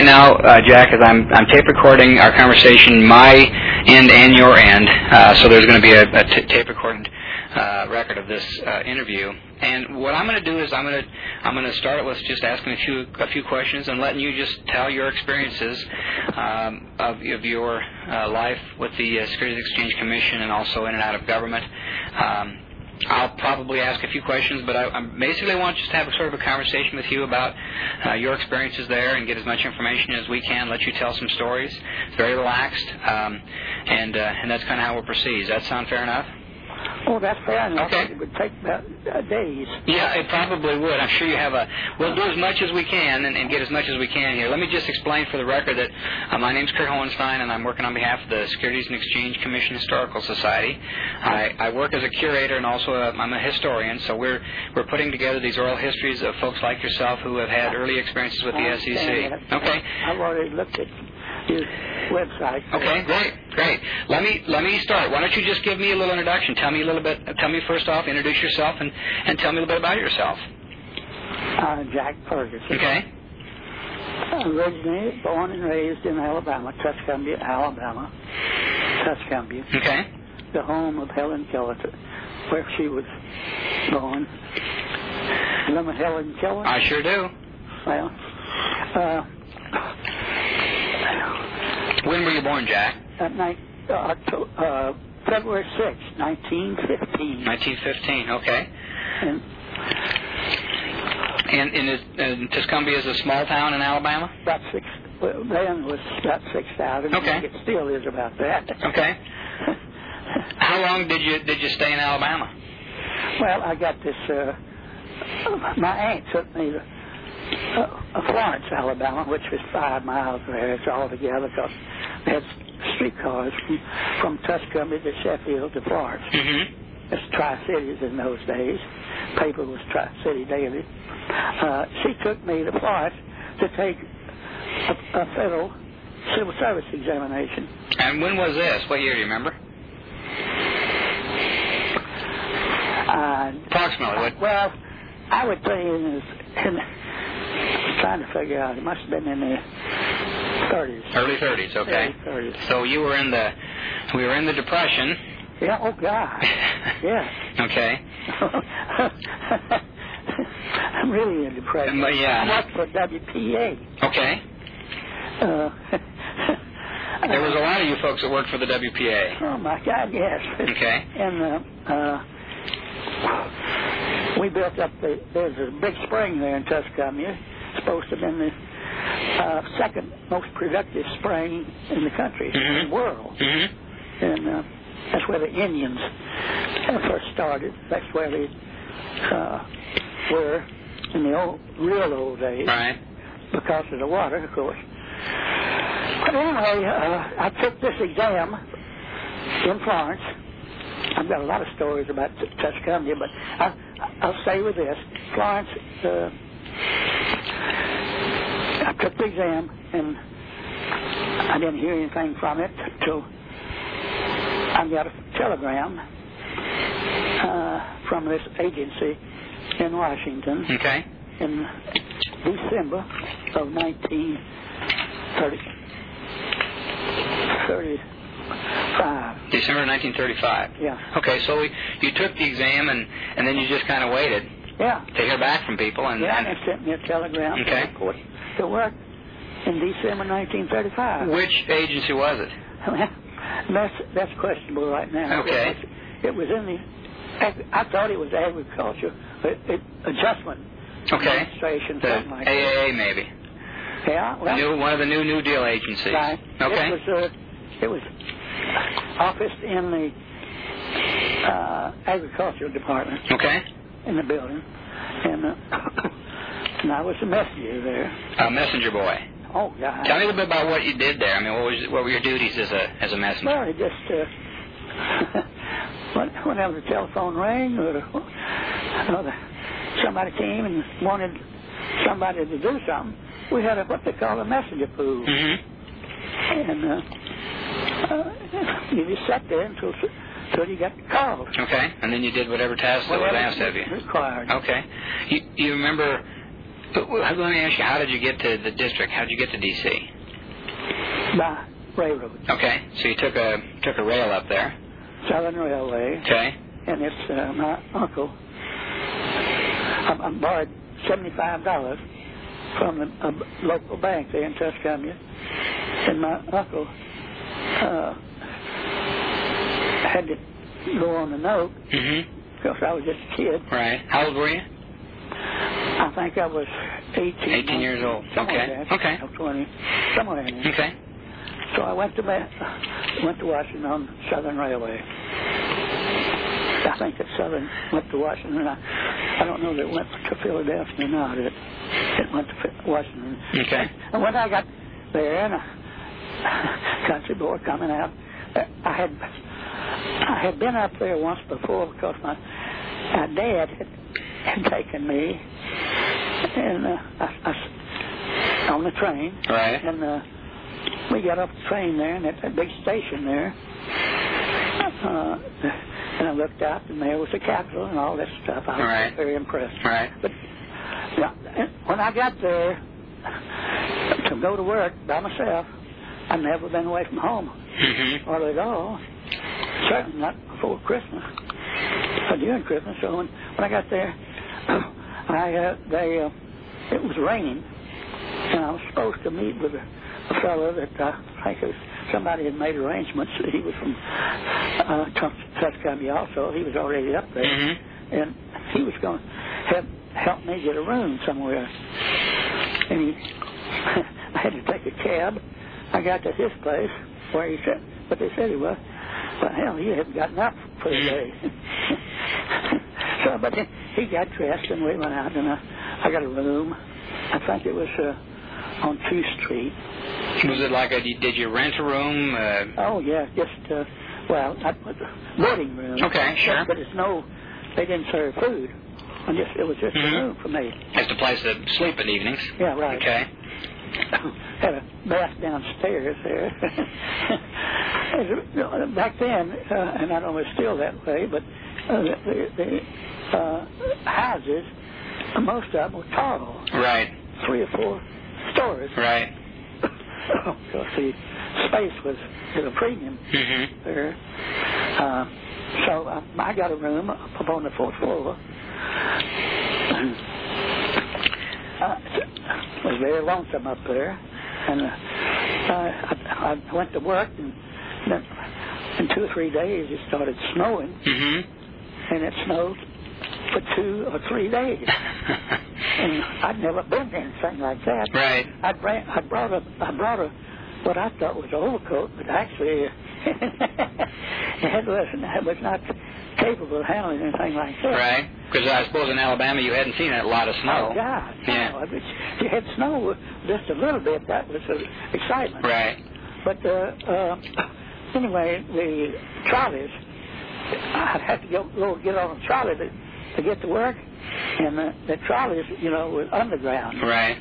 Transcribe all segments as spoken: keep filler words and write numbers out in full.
right now, uh, Jack, is I'm I'm tape recording our conversation, my end and your end. Uh, so there's going to be a, a t- tape recorded uh, record of this uh, interview. And what I'm going to do is I'm going to I'm going to start it with just asking a few a few questions and letting you just tell your experiences um, of of your uh, life with the uh, Securities Exchange Commission and also in and out of government. Um, I'll probably ask a few questions, but I, I basically want just to have a sort of a conversation with you about uh, your experiences there and get as much information as we can, let you tell some stories. It's very relaxed, um, and uh, and that's kind of how we'll proceed. Does that sound fair enough? Oh, that's fair enough. Okay. It would take about uh, days. Yeah, it probably would. I'm sure you have a... We'll do as much as we can and, and get as much as we can here. Let me just explain for the record that uh, my name's Kurt Hohenstein, and I'm working on behalf of the Securities and Exchange Commission Historical Society. I, I work as a curator and also a, I'm a historian, so we're we're putting together these oral histories of folks like yourself who have had early experiences with the S E C. Okay. I've already looked at your website. Okay, great, great. Let me let me start. Why don't you just give me a little introduction? Tell me a little bit. Tell me first off, introduce yourself, and, and tell me a little bit about yourself. Uh, Jack Ferguson. Okay. Originally born and raised in Alabama, Tuscumbia, Alabama. Tuscumbia. Okay. The home of Helen Keller, where she was born. Remember Helen Keller? I sure do. Well, uh, when were you born, Jack? At night, uh, uh, February sixth, nineteen fifteen. nineteen fifteen, okay. And, and, and, is, and Tuscumbia is a small town in Alabama? About six, well, then was about six thousand. Okay. It still is about that. Okay. How long did you did you stay in Alabama? Well, I got this, uh, my aunt took me to uh, Florence, Alabama, which was five miles there. It's all together because they had streetcars from, from Tuscumbia to Sheffield to Florence. Mm-hmm. It's Tri-Cities in those days. Paper was Tri-City Daily. Uh, she took me to Florence to take a, a federal civil service examination. And when was this? What year do you remember? Uh, Approximately. What? Well, I would say in, in I'm trying to figure out. It must have been in the thirties. Early thirties. Okay. Early thirties. So you were in the we were in the Depression. Yeah. Oh God. Yeah. Okay. I'm really in depression. But yeah. I worked for W P A. Okay. Uh, there was a lot of you folks that worked for the W P A. Oh my God, yes. Okay. And uh, uh, we built up the. There's a big spring there in Tuscumbia. It's supposed to have been the uh, second most productive spring in the country, mm-hmm. in the world. Mm-hmm. And uh, that's where the Indians first started. That's where they uh, were in the old, real old days. Right. Because of the water, of course. But anyway, uh, I took this exam in Florence. I've got a lot of stories about t- Tuscumbia, but I, I'll stay with this. Florence, uh, I took the exam, and I didn't hear anything from it until I got a telegram uh, from this agency in Washington. Okay. In December of nineteen thirty-five. December nineteen thirty-five. Yeah. Okay, so we, you took the exam and, and then you just kind of waited. Yeah. To hear back from people. And, yeah, and they sent me a telegram okay. to report to work in December nineteen thirty-five. Which agency was it? that's that's questionable right now. Okay. It was, it was in the. I thought it was agriculture it, it, adjustment. Okay. Administration, the something like A A A that. maybe. Yeah, well, new, one of the new New Deal agencies. Right. Okay. It was, uh, it was officed in the uh, agricultural department. Okay. In the building, and uh, and I was a messenger there. A messenger boy. Oh God. Tell me a little bit about what you did there. I mean, what was what were your duties as a as a messenger? Well, it just uh, whenever the telephone rang or, or the, somebody came and wanted somebody to do something, we had a, what they call a messenger pool. Mm-hmm. And uh, uh, you just sat there until, until you got called. Okay, and then you did whatever task that was asked of you. Required. Okay. You, you remember But, well, let me ask you, how did you get to the district? How did you get to D C? By railroad. Okay, so you took a took a rail up there. Southern Railway. Okay. And it's uh, my uncle. I, I borrowed seventy-five dollars from the, a local bank there in Tuscany, and my uncle uh, had to go on the note Mm-hmm. because I was just a kid. Right. How old were you? I think I was eighteen. eighteen years old. Okay. Okay. Or twenty, somewhere in there. Okay. So I went to went to Washington on Southern Railway. I think that Southern went to Washington. I, I don't know that it went to Philadelphia or not. It, it went to Washington. Okay. And when I got there, and a country boy coming out, I had I had been up there once before because my my dad had, had taken me and uh, I, I, on the train. Right. And uh, we got off the train there, and at that big station there. Uh, And I looked out, and there was the Capitol and all that stuff. I was right. very impressed. Right. But yeah, when I got there to go to work by myself, I'd never been away from home, Mm-hmm. hardly at all. Certainly not before Christmas or during Christmas. So when, when I got there, I uh, they uh, it was raining, and I was supposed to meet with a, a fellow that uh, I think it was. Somebody had made arrangements. He was from uh, Tuscany also. He was already up there. Mm-hmm. And he was going to help, help me get a room somewhere. And he, I had to take a cab. I got to his place where he said, but they said he was. But hell, he hadn't gotten up for the day. So, but then he got dressed and we went out and I, I got a room. I think it was uh, on two Street. Was it like a, did you rent a room? Uh, Oh, yeah, just, uh, well, I, boarding room. Okay, sure. But it's no, they didn't serve food. I just, it was just Mm-hmm. a room for me. Just a place to sleep at evenings? Yeah, right. Okay. Had a bath downstairs there. Back then, uh, and I don't know if it's still that way, but uh, the, the, the uh, houses, most of them were tall. Right. Three or four stories. Right. Because the space was at a premium Mm-hmm. there. Uh, so uh, I got a room up on the fourth floor. Uh, it was very lonesome up there. And uh, I, I went to work, and then in two or three days it started snowing. Mm-hmm. And it snowed for two or three days. And I'd never been to anything like that. Right. I brought, I brought a, I brought a, what I thought was an overcoat, but actually it was, it was not capable of handling anything like that. Right. Because I suppose in Alabama you hadn't seen a lot of snow. Oh, God. Yeah. No, if you had snow just a little bit, that was uh, excitement. Right. But uh, uh, anyway, the trolleys, I had to go, go get on a trolley to, to get to work. And the, the trolleys, you know, were underground. Right.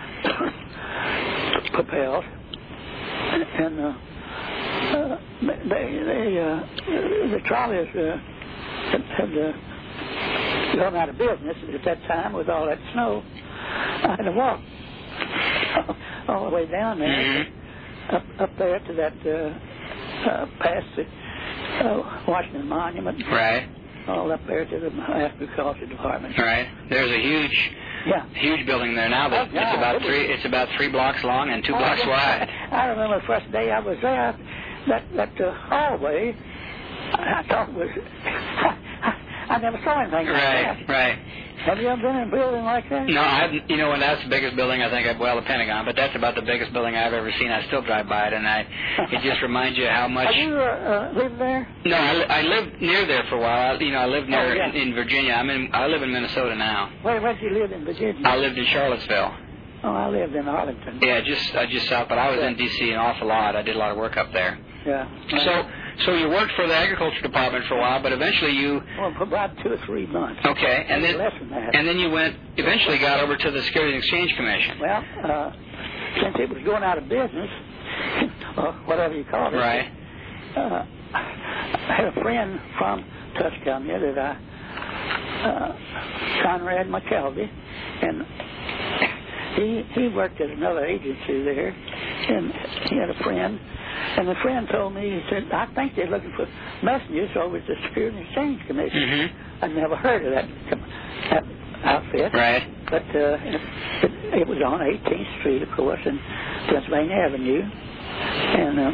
Propelled. And uh, uh, they, they, uh, the trolleys uh, had, had uh, gone out of business at that time with all that snow. I had to walk all the way down there, Mm-hmm. up, up there to that, uh, uh, past the uh, Washington Monument. Right. All up there to the agriculture department. Right. There's a huge, Yeah. huge building there now. That Oh, yeah, it's about it was- three. It's about three blocks long and two Oh, blocks yeah. wide. I remember the first day I was there, that that uh, hallway, I thought was, I never saw anything like Right. that. Right. Have you ever been in a building like that? No, I haven't. You know, and that's the biggest building I think I've, well, the Pentagon, but that's about the biggest building I've ever seen. I still drive by it, and I, it just reminds you how much. Have you uh, uh, lived there? No, I, li- I lived near there for a while. I, you know, I lived near Oh, yeah. in, in Virginia. I'm in. I live in Minnesota now. Where, where did you live in Virginia? I lived in Charlottesville. Oh, I lived in Arlington. Yeah, just uh, just south, but I was Yeah. in D C an awful lot. I did a lot of work up there. Yeah. So, so you worked for the agriculture department for a while, but eventually you. Well, for about two or three months. Okay, and then Less than that. and then you went. Eventually, got over to the Securities and Exchange Commission. Well, uh, since it was going out of business, or whatever you call it. Right. Uh, I had a friend from Tuscany that I, uh, Conrad McKelvey, and he he worked at another agency there, and he had a friend, and the friend told me, he said, I think they're looking for messengers over at the Security and Exchange Commission. Mm-hmm. I'd never heard of that, that outfit. Right. But uh, it, it was on eighteenth Street, of course, and Pennsylvania Avenue. And uh,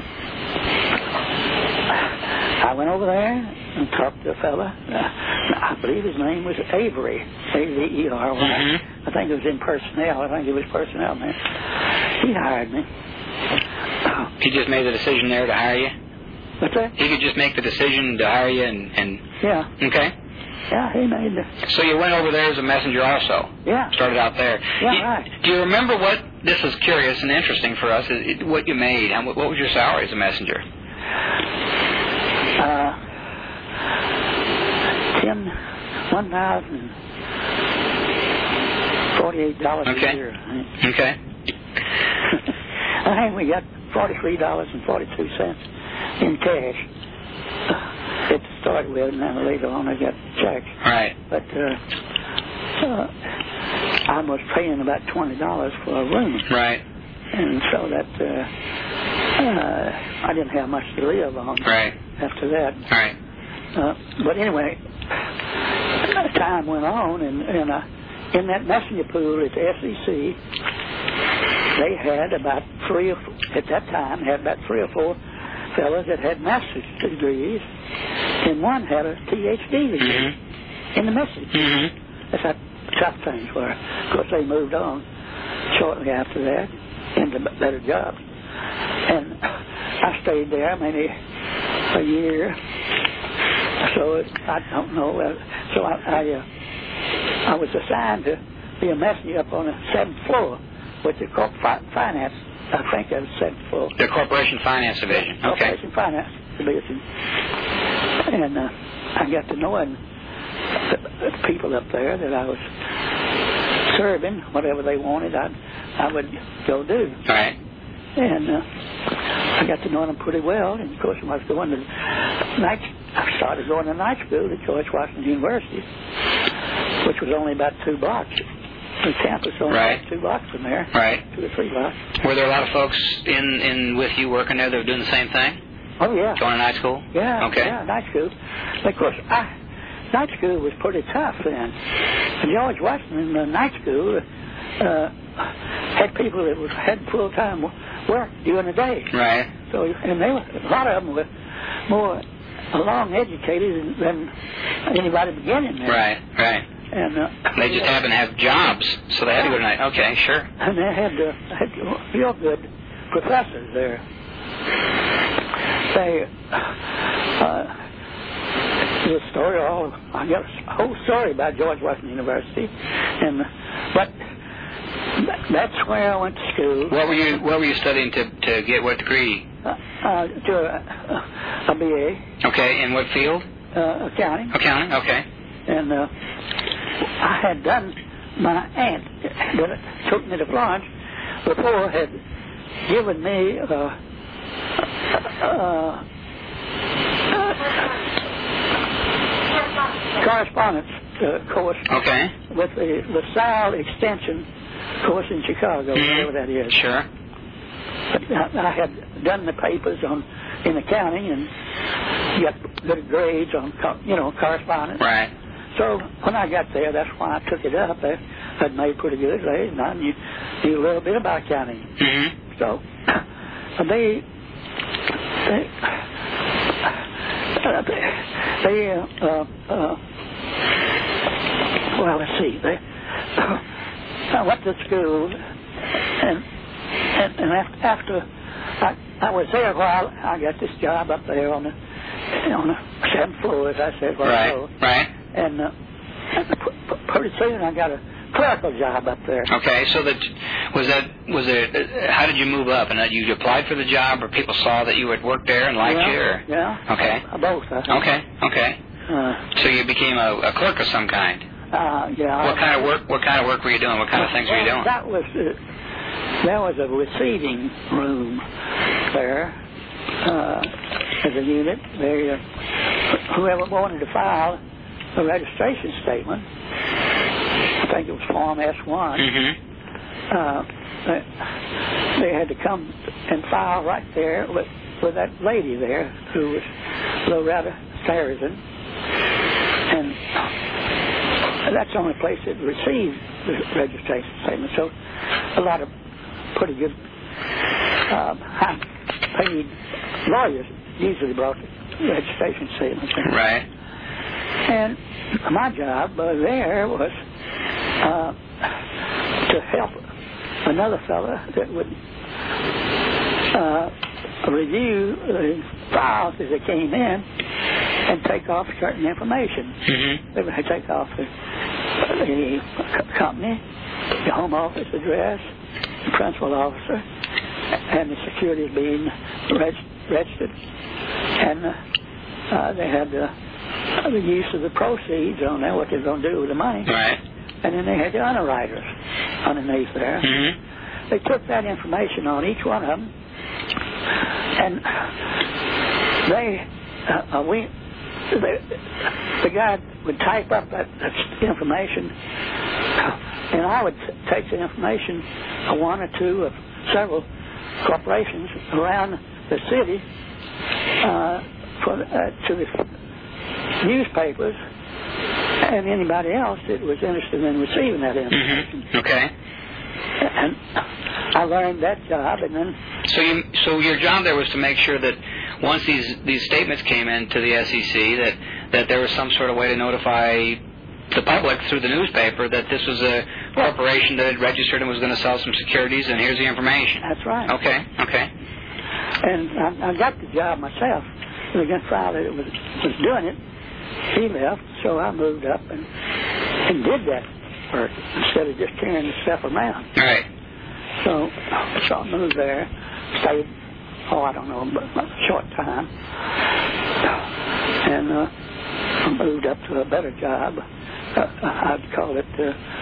I went over there and talked to a fella. Uh, I believe his name was Avery, A V E R Y. Mm-hmm. I think it was in personnel. I think he was personnel man. He hired me. He just made the decision there to hire you? What's that? He could just make the decision to hire you and... and yeah. Okay. Yeah, he made the... So you went over there as a messenger also? Yeah. Started out there. Yeah, you, right. Do you remember what... This is curious and interesting for us. It, what you made. And what, what was your salary as a messenger? Uh, ten, one thousand forty-eight dollars okay. a year. Right? Okay. I think we got forty-three dollars and forty-two cents in cash. It started with, and then later on I got checks. Right. But uh, uh, I was paying about twenty dollars for a room. Right. And so that uh, uh, I didn't have much to live on. Right. After that. Right. Uh, but anyway, time went on, and, and uh, in that messenger pool at the S E C, they had about three or four, at that time, had about three or four fellows that had master's degrees, and one had a P H D degree mm-hmm. in the message. Mm-hmm. That's how tough things were. Of course, they moved on shortly after that into better jobs. And I stayed there maybe a year. So it, I don't know. Uh, so I I, uh, I was assigned to be a messenger up on the seventh floor with the corporate fi- finance. I think that was seventh floor. The Corporation Finance Division. Yeah, Okay. Corporation Finance Division. And uh, I got to knowing the, the people up there that I was serving, whatever they wanted, I I would go do. Right. And uh, I got to know them pretty well. And of course, I was going to night. I started going to night school at George Washington University, which was only about two blocks. The campus was only right. about two blocks from there. Right. Two or three blocks. Were there a lot of folks in, in with you working there that were doing the same thing? Oh yeah. Going to night school? Yeah. Okay. Yeah, night school. But of course, I, night school was pretty tough then. And George Washington uh, night school uh, had people that was had full time work during the day. Right. So, and they were, a lot of them were more long educated than anybody beginning there. Right. Right. And uh, they just happened to have jobs, so they had to go to night. Okay, sure. And they had uh, had real good professors there. They, uh, the story, all I got a whole story about George Washington University, and but that's where I went to school. What were you What were you studying to to get what degree? Uh, uh, to a, a B A. Okay, in what field? Uh, accounting. Accounting. Okay. And uh, I had done my aunt that took me to Florence before had given me uh, uh, correspondence uh, course. Okay. With the LaSalle Extension course in Chicago, mm-hmm. whatever that is. Sure. But I had done the papers on in accounting and got good grades on, you know, correspondence. Right. So when I got there, that's why I took it up. I had made pretty good grades, and I knew, knew a little bit about accounting. Mm-hmm. So they they uh, they uh, uh, well, let's see. They I went to school, and and, and after, after I, I was there a while, I got this job up there on the on the seventh floor, as I said. Right. Ago. Right. And uh, pretty soon I got a clerical job up there. Okay, so that was that was it. Uh, how did you move up? And that you applied for the job, or people saw that you had worked there and liked yeah, you? Or? Yeah. Okay. Uh, both. I think. Okay. Okay. Uh, so you became a, a clerk of some kind. Uh, yeah. What kind of work? What kind of work were you doing? What kind of things well, were you doing? That was uh, there was a receiving room there uh, as a unit. They uh, whoever wanted to file a registration statement, I think it was Form S one, mm-hmm. uh, they, they had to come and file right there with, with that lady there who was Loretta Sarrazin. And that's the only place that received the registration statement. So a lot of pretty good um, high-paid lawyers usually brought the registration statements in. Right. And my job uh, there was uh, to help another fella that would uh, review the files as they came in and take off certain information. Mm-hmm. They would take off the, the company, the home office address, the principal officer, and the securities being reg- registered. And uh, uh, they had uh, the use of the proceeds on there, what they're going to do with the money. Right. And then they had the underwriters underneath there. Mm-hmm. They took that information on each one of them, and they, uh, uh, we, the, the guy would type up that, that information, and I would take the information of one or two of several corporations around the city uh, for, uh, to the newspapers and anybody else that was interested in receiving that information. Mm-hmm. Okay. And I learned that job, and then so you so your job there was to make sure that once these these statements came into the S E C, that that there was some sort of way to notify the public through the newspaper that this was a corporation that had registered and was going to sell some securities, and here's the information. That's right. Okay. Okay. And I, I got the job myself. The grandfather that was was doing it, he left, so I moved up and and did that work instead of just carrying the stuff around. Right. So, so I moved there, stayed, oh, I don't know, but a short time, and uh, I moved up to a better job. Uh, I'd call it, uh,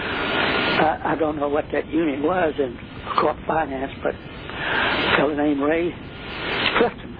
I, I don't know what that unit was in corporate finance, but a fellow named Ray Clifton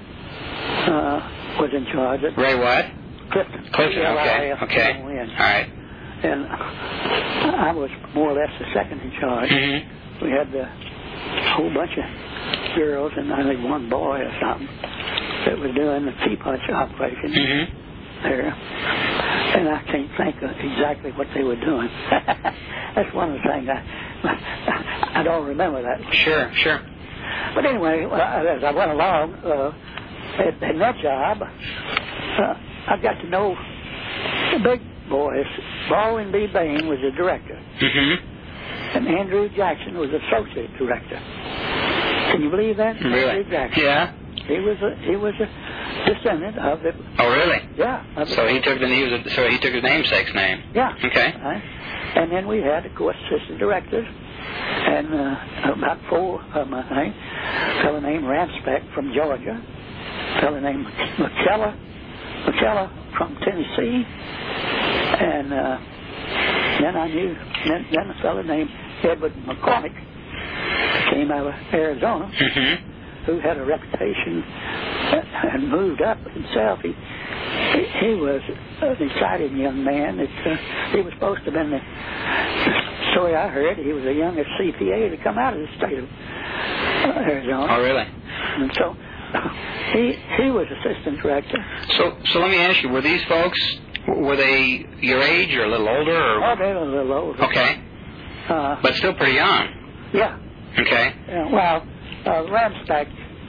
uh, was in charge of it. Ray what? Clifton. Clifton, okay. Okay. All right. And I was more or less the second in charge. Mm-hmm. We had the whole bunch of girls and I think one boy or something that was doing the teapot operation mm-hmm. there. And I can't think of exactly what they were doing. That's one of the things I, I don't remember that. Sure, sure. But anyway, as I went along uh, in, in that job, uh, I got to know the big boys. Baldwin B. Bain was the director. Mm-hmm. And Andrew Jackson was associate director. Can you believe that? Really? Andrew Jackson. Yeah. He was a he was a descendant of the. Oh, really? Yeah. So he took the he was a, so he took his namesake's name. Yeah. Okay. Right. And then we had, of course, assistant directors, and uh, about four of them, I think. A fellow named Ranspeck from Georgia. A fellow named McKellar, McKellar from Tennessee. And uh, then I knew, then, then a fellow named Edward McCormick came out of Arizona, mm-hmm. who had a reputation and moved up himself. He he, he was an exciting young man. It, uh, he was supposed to have been the, the story I heard. He was the youngest C P A to come out of the state of uh, Arizona. Oh, really? And so he he was assistant director. So so let me ask you: were these folks? Were they your age or a little older? Or? Oh, they were a little older. Okay. Uh, but still pretty young. Yeah. Okay. Yeah, well, uh, Ramstack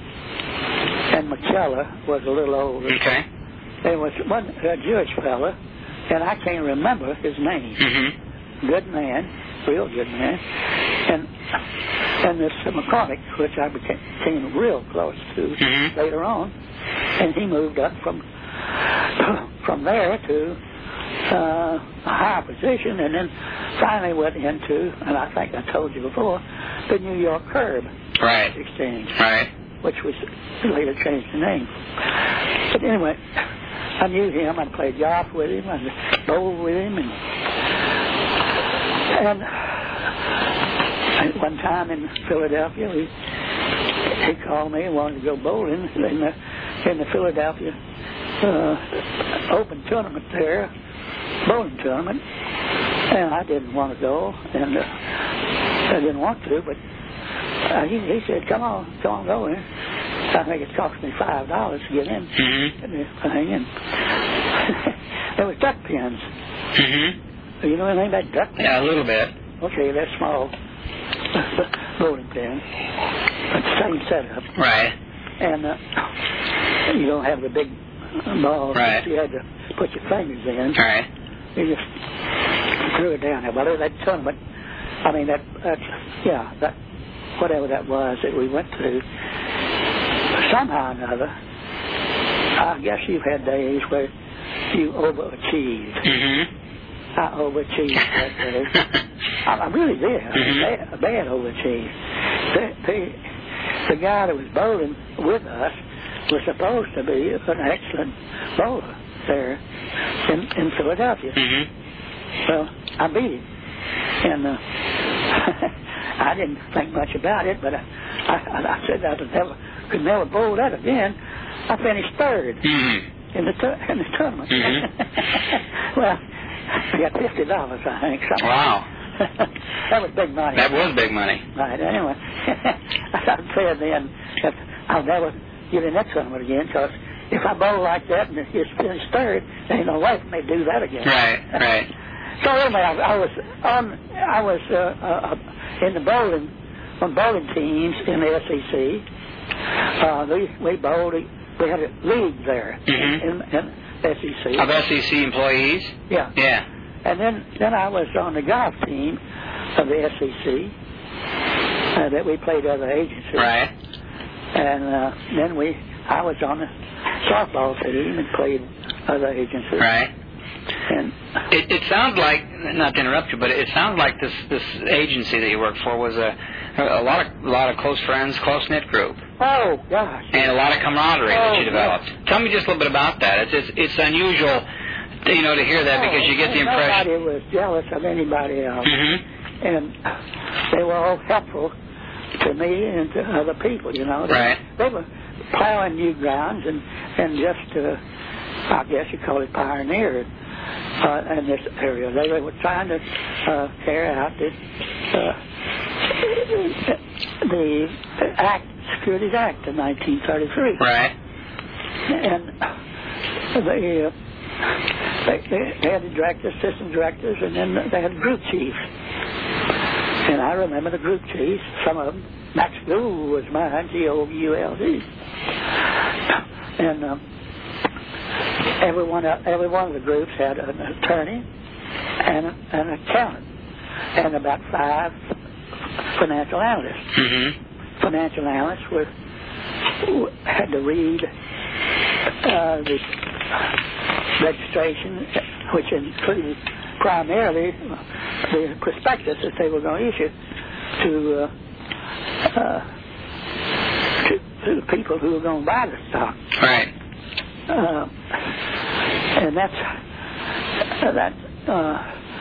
and McKellar was a little older. Okay. There was one a Jewish fella, and I can't remember his name. Mm-hmm. Good man, real good man. And and this uh, McCormick, which I became, became real close to mm-hmm. later on, and he moved up from from there to uh, a higher position, and then finally went into, and I think I told you before, the New York Herb right. Exchange, right. which was later changed the name. But anyway, I knew him. I played golf with him. I bowled with him, and and at one time in Philadelphia, he he called me and wanted to go bowling in the in the Philadelphia uh, Open tournament there, bowling tournament, and I didn't want to go. And uh, I didn't want to, but uh, he, he said, come on, come on, go in. I think it cost me five dollars to get in. Mm-hmm. And and there was duck pins. Mm-hmm. You know anything about duck pins? Yeah, a little bit. Okay, they're small bowling pins. But the same setup. Right. And uh, you don't have the big ball. Right. You had to put your fingers in. Right. You just threw it down there. Well, that tournament, I mean, that, that, yeah, that, whatever that was that we went to, somehow or another, I guess you've had days where you overachieved. Mm-hmm. I overachieved that day. I, I really did. Mm-hmm. Bad, bad overachieved. The, the, the guy that was bowling with us was supposed to be an excellent bowler there in, in Philadelphia. Mm-hmm. Well, I beat him. And uh, I didn't think much about it, but I, I, I said I could never, could never bowl that again. I finished third Mm-hmm. in the tur- in the tournament. Mm-hmm. Well, I got fifty dollars, I think. Something. Wow. That was big money. That was big money. Right. Anyway, I said then that I'll never get in that tournament again, because if I bowl like that and it's finished third, there ain't no way for me to do that again. Right. Right. So anyway, I, I was on. I was uh, uh, in the bowling on bowling teams in the S E C. Uh, we we bowled. We had a league there Mm-hmm. in, in S E C. Of S E C employees? Yeah. Yeah. And then then I was on the golf team of the S E C uh, that we played other agencies. Right. And uh, then we I was on the softball team and played other agencies. Right. And It, it sounds like, not to interrupt you, but it sounds like this this agency that you worked for was a a lot of a lot of close friends, close knit group, oh gosh, and a lot of camaraderie Oh, that you developed. yes. Tell me just a little bit about that. It's it's, it's unusual, you know, to hear that, because you get the impression. Nobody was jealous of anybody else, Mm-hmm. and they were all helpful to me and to other people. You know, they, Right. they were plowing new grounds and and just uh, I guess you call it pioneering uh, in this area. They were trying to uh, carry out the uh, the Act Securities Act of nineteen thirty-three. Right. And they, uh, they, they had the directors, assistant directors, and then they had group chiefs. And I remember the group chiefs, some of them. Max Gould was mine, G O U L D. And um, every, one, every one of the groups had an attorney and an accountant and about five financial analysts. Mm-hmm. Financial analysts were had to read uh, the registration, which included primarily the prospectus that they were going to issue to, uh, uh, to, to the people who were going to buy the stock. Right. Uh, and that's uh, that. Uh,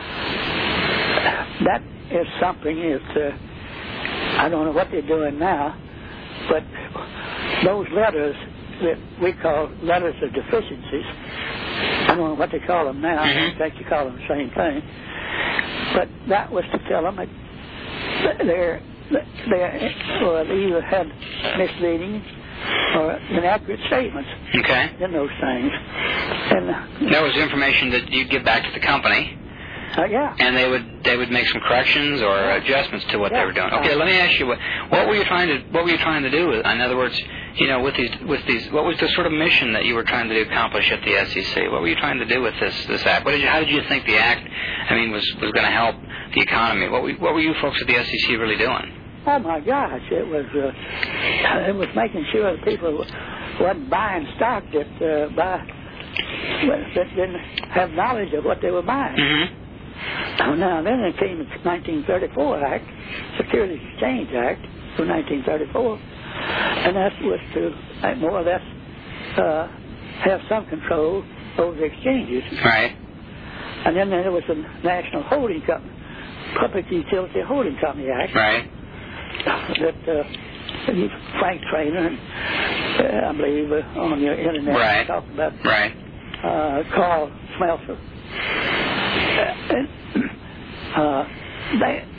that is something that uh, I don't know what they're doing now, but those letters that we call letters of deficiencies, I don't know what they call them now. Mm-hmm. I don't think you call them the same thing. But that was to tell them that they're, they or they either had misleading or inaccurate statements Okay. in those things. And That was information that you'd give back to the company, uh, yeah. and they would they would make some corrections or adjustments to what Yeah. they were doing. Okay, let me ask you, what, what were you trying to what were you trying to do? With, in other words, you know, with these with these, what was the sort of mission that you were trying to accomplish at the S E C? What were you trying to do with this this act? What did you, how did you think the act, I mean, was was going to help the economy? What were, what were you folks at the S E C really doing? Oh my gosh! It was uh, it was making sure that people wasn't buying stock that uh, buy that didn't have knowledge of what they were buying. Mm-hmm. Now then, it came the nineteen thirty-four Act, Securities Exchange Act of nineteen thirty-four, and that was to uh, more or less uh, have some control over the exchanges. Right. And then there was the National Holding Company, Public Utility Holding Company Act. Right. That uh, Frank Trainer, and, uh, I believe, uh, on your internet, Right. talked about Right. uh, Carl Smeltzer. Uh, uh, they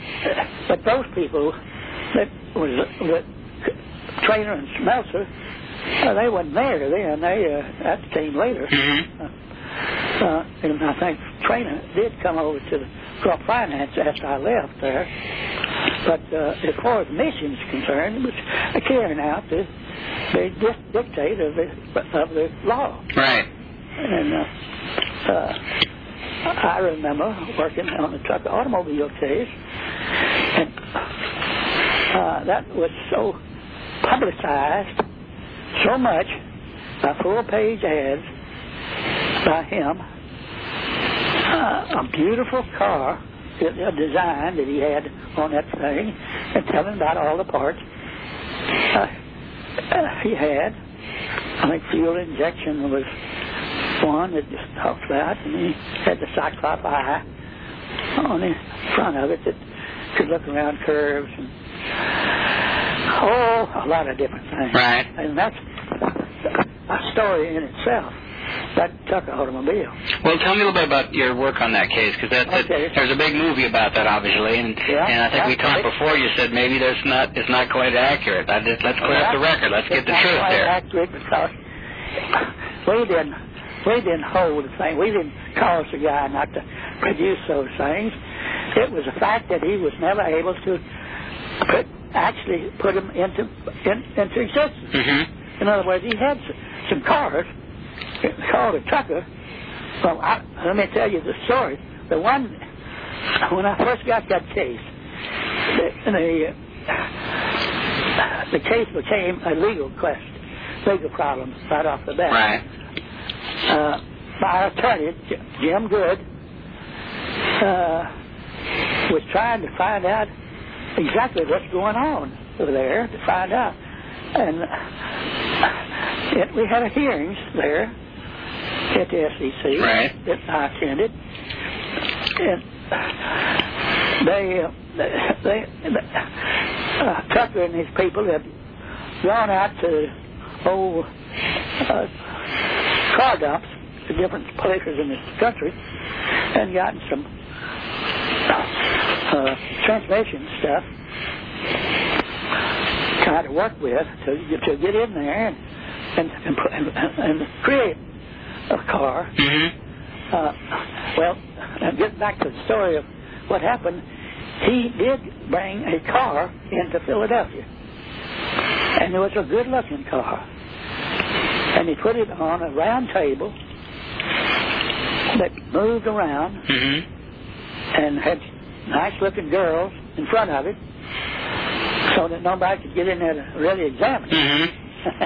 but those people that was that Trainer and Smeltzer, uh, they wasn't there then. They uh, that came later. Mm-hmm. Uh, uh, and I think Trainer did come over to the Crop Finance after I left there. But uh, as far as missions concerned, it was carrying out the, the dictate of the of the law. Right. And uh, uh, I remember working on the truck automobile case, and uh, that was so publicized so much by full-page ads by him. Uh, a beautiful car, a design that he had on that thing, and telling about all the parts uh, uh, he had. I think fuel injection was one that just talked about, and he had the Cyclop eye on the front of it that could look around curves and oh, a lot of different things. Right. And that's a story in itself. That truck automobile. Well, tell me a little bit about your work on that case, because that, that Okay. there's a big movie about that, obviously, and Yeah, and I think we talked okay. before. You said maybe there's not it's not quite accurate. I just, let's clear Yeah. up the record. Let's get It's the not truth quite there. accurate because we didn't we didn't hold the thing. We didn't cause the guy not to produce those things. It was a fact that he was never able to put, actually put them into in, into existence. Mm-hmm. In other words, he had some cars called a trucker. Well, I, let me tell you the story. The one, when I first got that case, the the, the case became a legal question, legal problem right off the bat. Right. Uh, my attorney, Jim Good, uh, was trying to find out exactly what's going on over there to find out. And it, we had a hearings there at the S E C Right. that I attended. And they, uh, they, they uh, Tucker and his people had gone out to old uh, car dumps to different places in the country and gotten some uh, transmission stuff try to work with to, to get in there and and, and, and, and create a car. Mm-hmm. Uh, well, uh, getting back to the story of what happened, he did bring a car into Philadelphia, and it was a good-looking car, and he put it on a round table that moved around Mm-hmm. and had nice-looking girls in front of it, so that nobody could get in there to really examine it. Mm-hmm.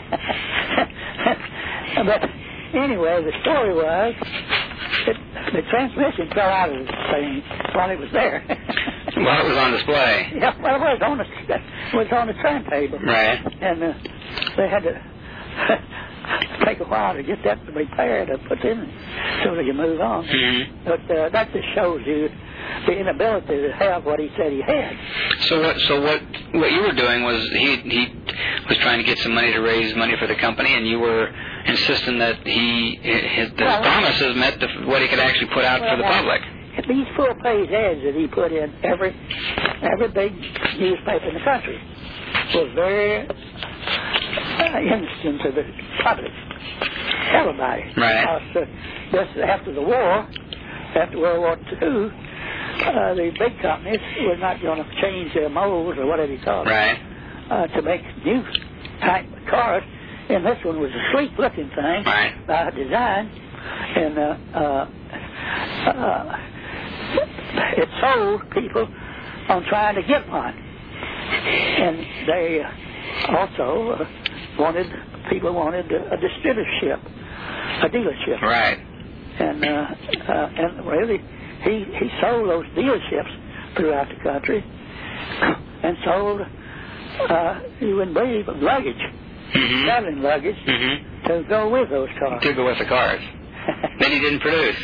But anyway, the story was that the transmission fell out of the thing while it was there. Well, it was on display. Yeah, well, it was on the it was on the turntable, Right. and uh, they had to take a while to get that repaired or put in so they could move on. Mm-hmm. But uh, that just shows you the inability to have what he said he had. So what? So what? What you were doing was he he was trying to get some money to raise money for the company, and you were insisting that he his, his Well, promises met the, what he could actually put out well, for the now, public. These full-page ads that he put in every every big newspaper in the country was very uh, interesting to the public, everybody. Right. Because, uh, just after the war, after World War Two, uh, the big companies were not going to change their molds or whatever you call it, Right. uh, to make new type cars. And this one was a sleek-looking thing Right. by design, and uh, uh, uh, it sold people on trying to get one. And they also uh, wanted, people wanted a distributorship, a dealership. Right. And, uh, uh, and really, he, he sold those dealerships throughout the country and sold, uh, you wouldn't believe, luggage, Mm-hmm. traveling luggage, Mm-hmm. to go with those cars. To go with the cars. Then he didn't produce.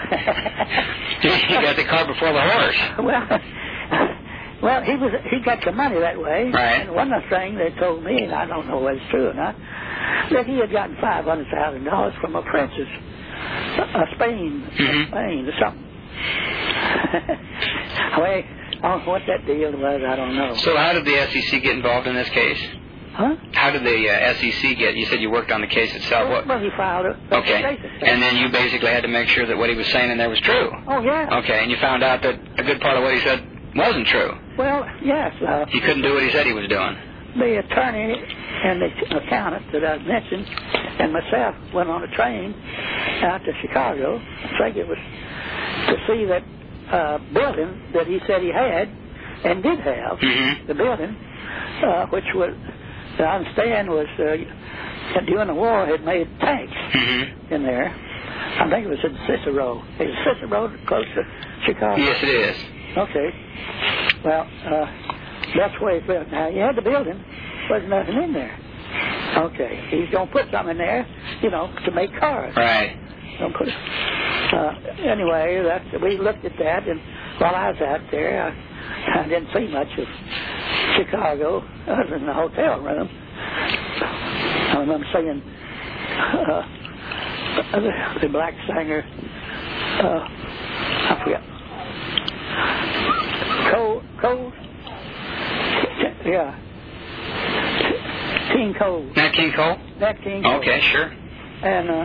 He got the car before the horse. Well, well, he was he got some money that way. Right. And one of the things they told me, and I don't know whether it's true or not, that he had gotten five hundred thousand dollars from a princess, a Spain, Mhm. Spain or something. well, Oh, what that deal was, I don't know. So how did the S E C get involved in this case? Huh? How did the uh, S E C get? You said you worked on the case itself. Well, What? well he filed it. Okay. And then you basically had to make sure that what he was saying in there was true. Oh, yeah. Okay, and you found out that a good part of what he said wasn't true. Well, yes. Uh, He couldn't do what he said he was doing. The attorney and the accountant that I mentioned and myself went on a train out to Chicago. I think it was to see that uh, building that he said he had and did have. Mm-hmm. The building, uh, which was, I understand, was uh, during the war had made tanks Mm-hmm. in there. I think it was in Cicero. Is Cicero close to Chicago? Yes, it is. Okay. Well, uh, that's where he built. Now, he had the building. There's nothing in there. Okay. He's going to put something in there, you know, to make cars. Right. Don't put it. Uh, anyway, that's, we looked at that, and while I was out there, I, I didn't see much of Chicago other than the hotel room. I remember seeing uh, the, the black singer, uh, I forget, Cole, Cole, yeah, King Cole. Nat King Cole? Nat King Cole. Okay, sure. And, uh,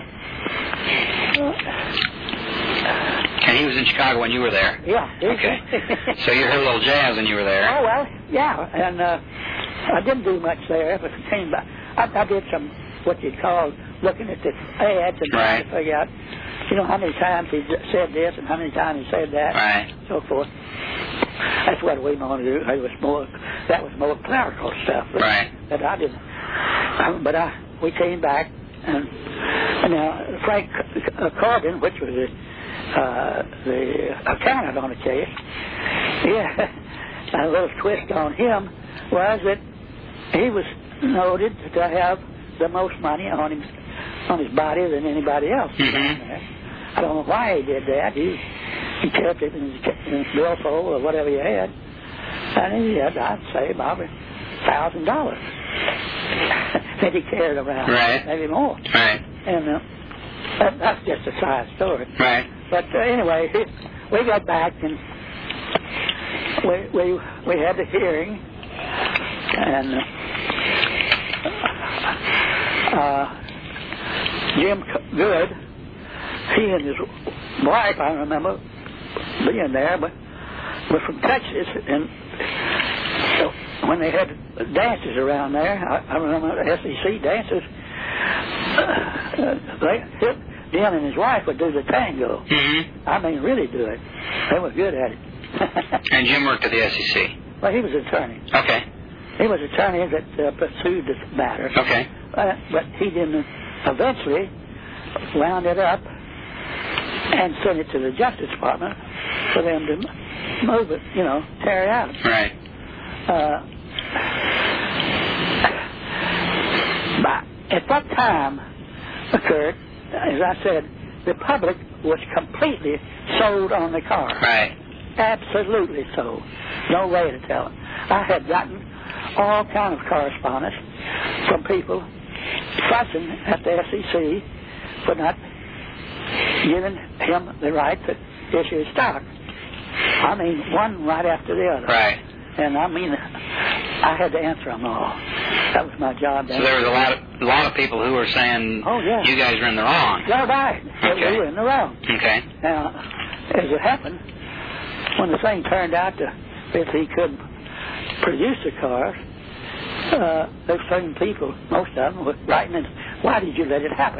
And he was in Chicago when you were there? yeah. Okay. So you heard a little jazz when you were there? Oh, well, yeah. And uh, I didn't do much there, but it came back. I, I did some, what you'd call, looking at the ads and trying to figure out, you know, how many times he said this and how many times he said that, right. and so forth. That's what we normally do. It was more, that was more clerical stuff. But, right. That I didn't. Um, but I, we came back, and, and now Frank Corbin, which was the, uh, the accountant on the case, yeah, a little twist on him was that he was noted to have the most money on him, on his body than anybody else. Mm-hmm. I don't know why he did that. He, he kept it in his, in his billfold or whatever he had, and he had, I'd say, about a thousand dollars that he carried around, right. maybe more. Right. And uh, that, that's just a side story. Right. But uh, anyway, we got back and we we we had the hearing, and uh, Jim Good, he and his wife, I remember being there, but were from Texas, and so when they had dances around there, I, I remember S E C dances. Uh, they, Jim and his wife would do the tango. Mm-hmm. I mean, really do it. They were good at it. And Jim worked at the S E C? Well, he was an attorney. Okay. He was an attorney that uh, pursued this matter. Okay. Uh, but he didn't eventually wound it up and sent it to the Justice Department for them to move it, you know, tear it out. Right. Uh, but at that time occurred, as I said, the public was completely sold on the car. Right. Absolutely sold. No way to tell it. I had gotten all kind of correspondence from people fussing at the S E C for not giving him the right to issue stock. I mean, one right after the other. Right. And I mean, I had to answer them all. That was my job. So there was a lot of a lot of people who were saying, "Oh yeah, you guys are in the wrong." Yeah, right. Okay. We were in the wrong. Okay. Now, as it happened, when the thing turned out to, if he could produce the cars, uh, those same people, most of them, were writing in, "Why did you let it happen?"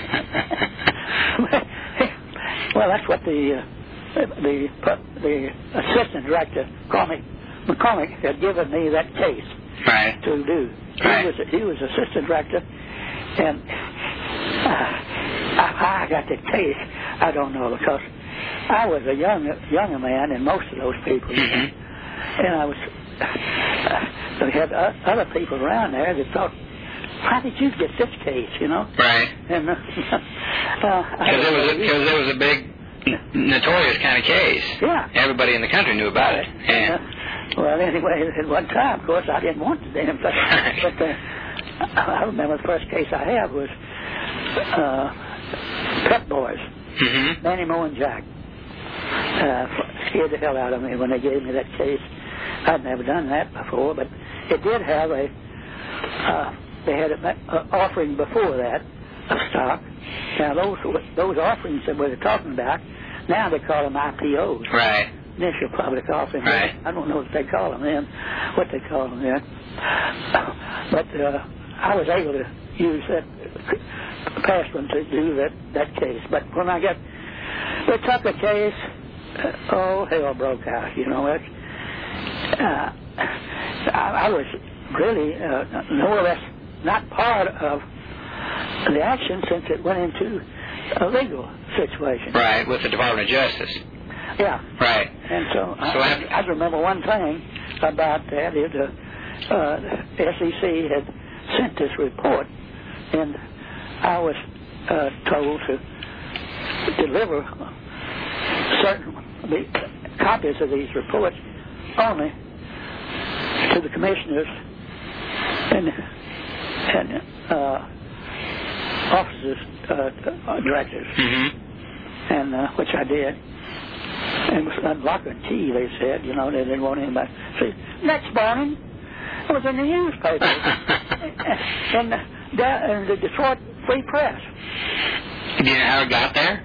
Well, that's what the uh, the the assistant director, McCormick, McCormick, had given me that case right. to do. Right. He was he was assistant director, and uh, how I got that case, I don't know, because I was a young younger man than most of those people, mm-hmm. and I was. Uh, we had uh, other people around there that thought, "How did you get this case?" You know. Right. And uh, because uh, it was because it was a big, notorious kind of case. Yeah. Everybody in the country knew about it. And uh, well, anyway, at one time, of course, I didn't want the damn thing. But uh, I remember the first case I had was uh, Pet Boys, mm-hmm. Manny Moe and Jack. Uh, scared the hell out of me when they gave me that case. I'd never done that before, but it did have a, uh, they had an uh, offering before that of stock. Now, those those offerings that we were talking about, now they call them I P Os. Right. Initial public offering. Right. I don't know what they call them then, what they call them then. But uh, I was able to use that past one to do that, that case. But when I got the Tucker case, uh, oh, hell broke out, you know. It, uh, I, I was really uh, more or less not part of the action since it went into a legal situation. Right, with the Department of Justice. Yeah. Right. And so, so I, after... I remember one thing about that. It, uh, uh, the S E C had sent this report, and I was uh, told to deliver certain the copies of these reports only to the commissioners and, and uh, officers, uh, directors, mm-hmm. and uh, which I did. And it was unlock and key, they said. You know, they didn't want anybody. See, next morning, it was in the newspaper. in, the, in the Detroit Free Press. Do you know how it got there?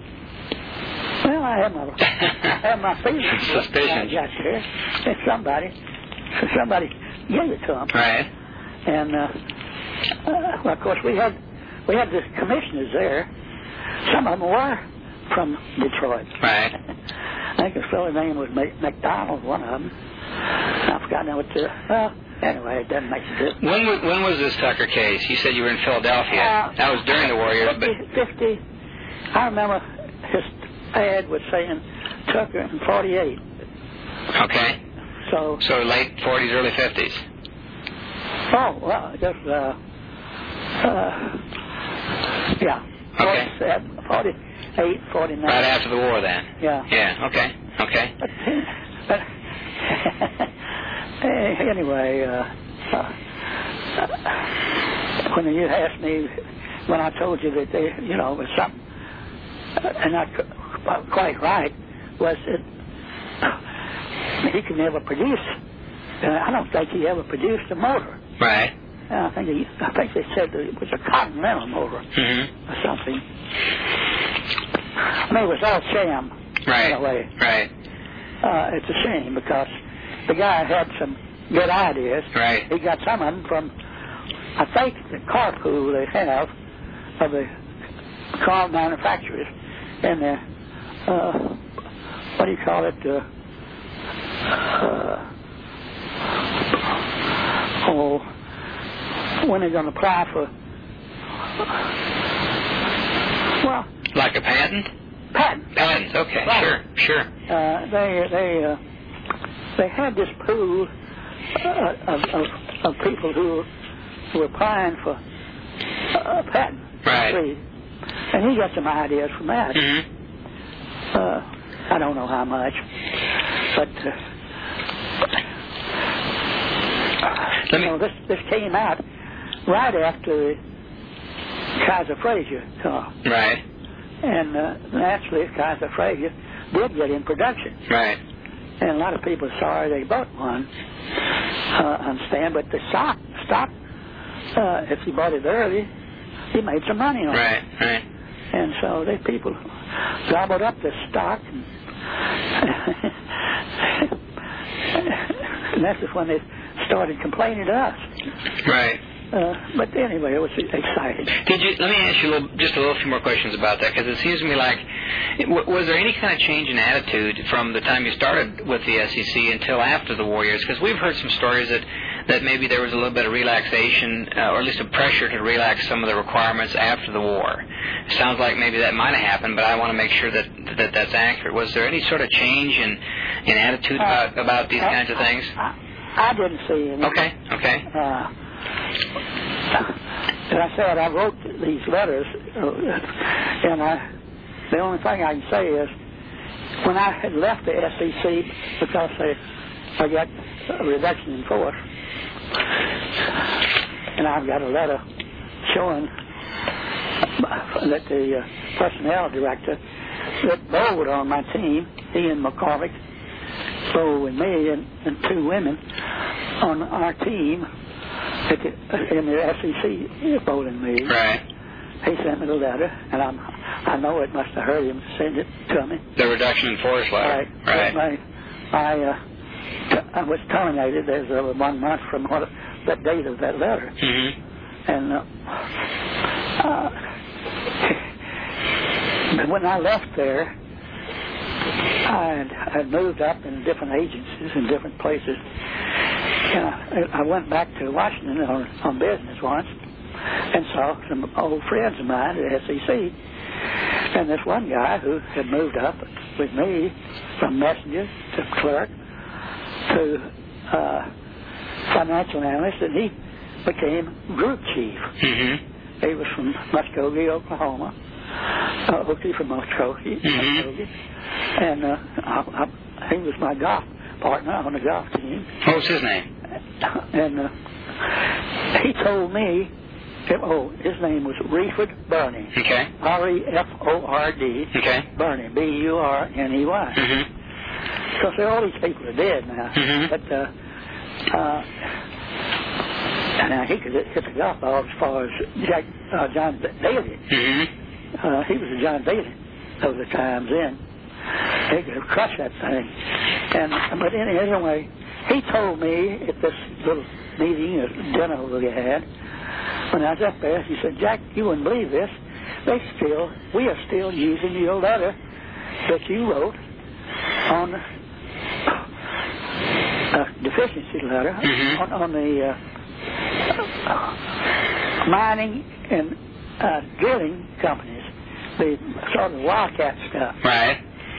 Well, I had my, I had my feelings. Suspicions. I got there. And somebody, somebody gave it to them. Right. And, uh, uh, well, of course, we had, we had the commissioners there. Some of them were from Detroit. Right. I think his fellow name was McDonald, one of them. I forgot now what the... Well, anyway, it doesn't make a difference. When was, when was this Tucker case? You said you were in Philadelphia. Uh, that was during the Warriors, fifty, but... fifty, I remember his ad was saying Tucker in forty-eight. Okay. So... So late forties, early fifties. Oh, well, just, uh... Uh... Yeah. Okay. forty-eight, forty-nine. Right after the war, then. Yeah. Yeah. Okay. Okay. But, but anyway, uh, uh, when you asked me, when I told you that they, you know, was something, uh, and not quite right, was that he could never produce. Uh, I don't think he ever produced a motor. Right. I think he, I think they said that it was a Continental motor mm-hmm. or something. I mean, it was all sham. Right. In a way. Right. Uh, it's a shame because the guy had some good ideas. Right. He got some of them from, I think, the carpool they have of the car manufacturers and the, uh, what do you call it? Uh, uh, oh. When they're going to apply for, well, like a patent. Patent. Patent. Okay. Right. Sure. Sure. Uh, they they uh, they had this pool uh, of, of of people who were applying for a patent. Right. See? And he got some ideas from that. Mm-hmm. Uh, I don't know how much, but. Uh, Let me... You know, this this came out right after Kaiser Frazier car. Right. And uh, naturally, Kaiser Frazier did get in production. Right. And a lot of people are sorry they bought one, uh, understand, but the stock, stock uh, if he bought it early, he made some money on right, it. Right, right. And so they people gobbled up the stock. And, and that's just when they started complaining to us. Right. Uh, but anyway, it was exciting. Did you? Let me ask you a little, just a little few more questions about that, because it seems to me like, w- was there any kind of change in attitude from the time you started with the S E C until after the war years? Because we've heard some stories that, that maybe there was a little bit of relaxation, uh, or at least a pressure to relax some of the requirements after the war. It sounds like maybe that might have happened, but I want to make sure that, that that's accurate. Was there any sort of change in, in attitude uh, about, about these uh, kinds of things? I, I didn't see any. Okay, okay. Uh, as I said, I wrote these letters, uh, and I, the only thing I can say is, when I had left the S E C, because they, I got a reduction in force, and I've got a letter showing that the uh, personnel director that bowled on my team, Ian McCormick, bowled with me and, and two women on our team at the, in the S E C bowling league. Right. He sent me the letter, and I'm, I know it must have hurt him to send it to me. The reduction in force letter. Right. Right. My, my, uh, t- I was terminated as uh, one month from what, the date of that letter. Mm-hmm. And uh, uh, but when I left there, I had, I had moved up in different agencies in different places. And I, I went back to Washington on, on business once and saw some old friends of mine at S E C. And this one guy who had moved up with me from messenger to clerk to uh, financial analyst, and he became group chief. Mm-hmm. He was from Muskogee, Oklahoma. Uh, Okie from Muskogee, Mm-hmm. Muskogee. And uh, I, I, he was my golf partner on the golf team. What was his name? And uh, he told me, oh, his name was Reeford Burney. Okay. R E F O R D. Okay. Burney, B U R N E Y. Mm-hmm. Because all these people are dead now. Mm-hmm. But uh, uh, now he could hit the golf ball as far as Jack, uh, John Daly. Mm-hmm. Uh, he was a John Daly of the times then. He could have crushed that thing. And but anyway, he told me at this little meeting, a dinner we had, when I was up there, he said, "Jack, you wouldn't believe this. They still, we are still using your letter that you wrote on a deficiency letter Mm-hmm. on, on the uh, uh, mining and uh, drilling companies, the sort of wildcat stuff." Right.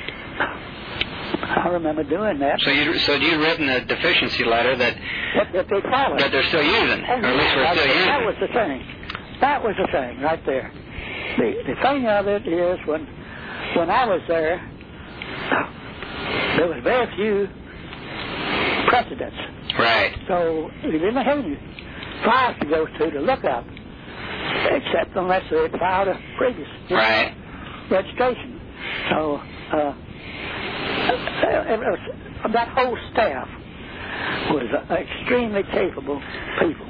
I remember doing that. So you so you'd written a deficiency letter that That, that they followed. that they're still using, or at least we're that, still using. that was the thing. That was the thing right there. The the thing of it is when when I was there, there was very few precedents. Right. So we didn't have any files to go to to look up, except unless they had filed a previous Right. registration. So uh, it was, that whole staff was uh, extremely capable people.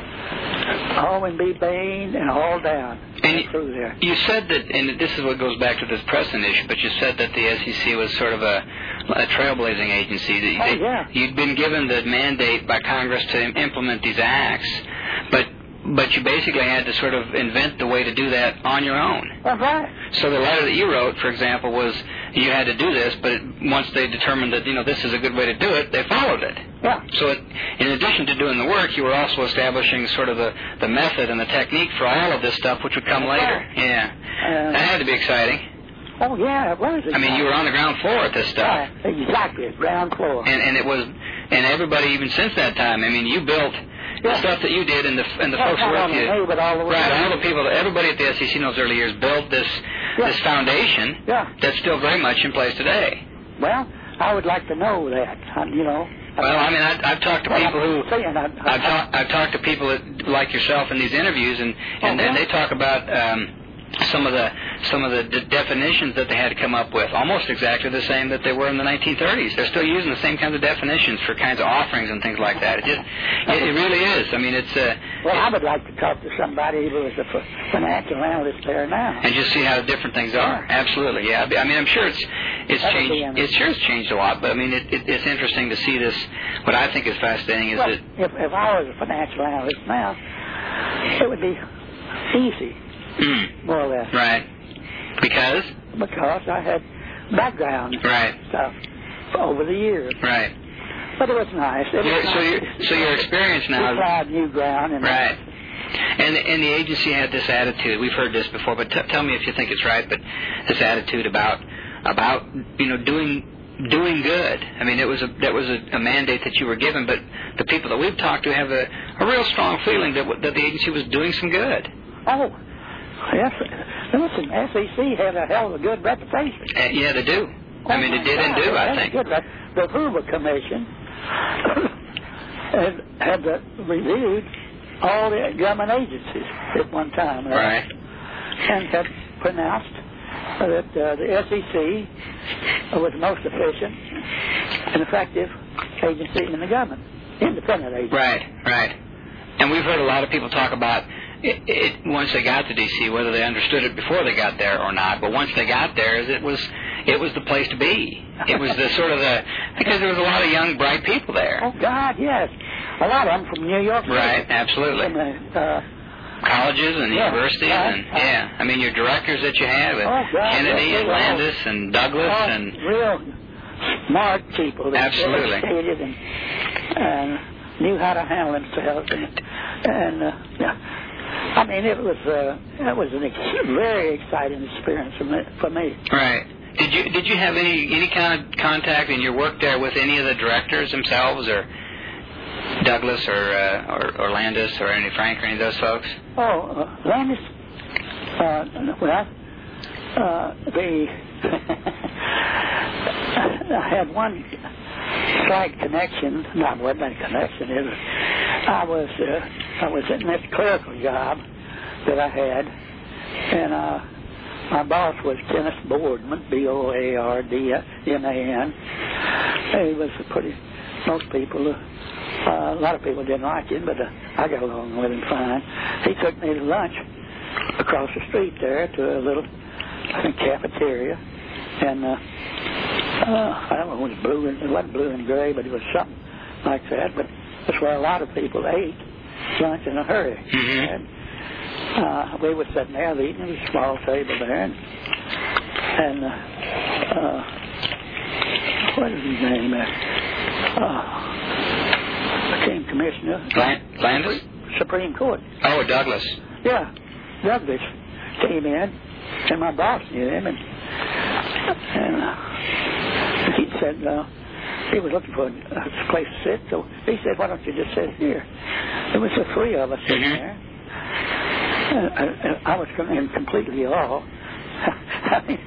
Owen B. Bain and all down And through there. You said that, and this is what goes back to this precedent issue, but you said that the S E C was sort of a, a trailblazing agency. That Oh, they, yeah. You'd been given the mandate by Congress to implement these acts, but but you basically had to sort of invent the way to do that on your own. That's right. So the letter that you wrote, for example, was you had to do this, but it, once they determined that, you know, this is a good way to do it, they followed it. Yeah. So it, in addition to doing the work, you were also establishing sort of the, the method and the technique for all of this stuff, which would come That's later. right. Yeah. Uh, That had to be exciting. Oh, yeah, it was. I mean, you were on the ground floor at this stuff. Right, exactly, ground floor. And, and it was, and everybody even since that time, I mean, you built the Yeah. stuff that you did and the, and the Well, folks who not were only with you. me, but all the way Right, down. all the people, everybody at the S E C in those early years built this, Yeah. this foundation Yeah. that's still very much in place today. Well, I would like to know that, uh, you know. Well, I mean, I, I've talked to Well, people who, I'm saying, I, I, I've, talk, I've talked to people that, like yourself in these interviews, and, and, Oh, yeah? and they talk about um, some of the some of the d- definitions that they had to come up with, almost exactly the same that they were in the nineteen thirties. They're still using the same kinds of definitions for kinds of offerings and things like that. It just, it, it really is. I mean, it's uh, Well, I would like to talk to somebody who is a f- financial analyst there now. and just see how different things are. Absolutely, yeah. I mean, I'm sure it's it's That would be changed. It sure has changed a lot, but I mean, it, it, it's interesting to see this. What I think is fascinating is Well, that. if, if I was a financial analyst now, it would be easy, Mm, more or less, right. Because? because I had background Right. stuff over the years. Right. But it was nice. It was Your- so nice. your so your experience now, We tried new ground. And right? And and the agency had this attitude. We've heard this before, but t- tell me if you think it's right. But this attitude about about you know doing doing good. I mean, it was a that was a, a mandate that you were given. But the people that we've talked to have a, a real strong feeling that w- that the agency was doing some good. Oh, yes. Listen, S E C had a hell of a good reputation. Uh, yeah, they do. I Oh, mean, my it did and God, do. they I had a think. Good rep- the Hoover Commission had, had uh, reviewed all the government agencies at one time. Right. And had pronounced that uh, the S E C was the most efficient and effective agency in the government, independent agency. Right, right. And we've heard a lot of people talk about it, it once they got to D C, whether they understood it before they got there or not. But once they got there, it was it was the place to be. It was the sort of the because there was a lot of young, bright people there. Oh God, yes, a lot of them from New York. Right, City. absolutely. From the, uh, colleges and yeah, universities right, and right. yeah, I mean your directors that you had with oh, God, Kennedy yes, and Landis all, and Douglas all and real smart people that absolutely educated and, and knew how to handle themselves and and uh, yeah. I mean it was uh, that was an ex- very exciting experience for me, for me. Right. Did you did you have any any kind of contact in your work there with any of the directors themselves or Douglas or uh, or, or Landis or any Frank or any of those folks? Oh, uh, Landis. Uh, well, uh, the I had one slight connection. Not wasn't a connection. It was, I was uh, I was in this clerical job that I had, and uh, my boss was Kenneth Boardman, B O A R D M A N. He was a pretty. Most people. Uh, Uh, a lot of people didn't like him, but uh, I got along with him fine. He took me to lunch across the street there to a little, I think, cafeteria. And uh, uh, I don't know, it was blue and, it wasn't blue and gray, but it was something like that. But that's where a lot of people ate lunch in a hurry. Mm-hmm. And uh, we were sitting there eating at a small table there. And, and uh, uh, what is his name? Uh, Became commissioner. Landis? Supreme Court. Oh, Douglas. Yeah. Douglas came in, and my boss knew him, and, and uh, he said uh, he was looking for a place to sit, so he said, why don't you just sit here? There was the three of us sitting mm-hmm. there. And, and I was in completely awe. I mean,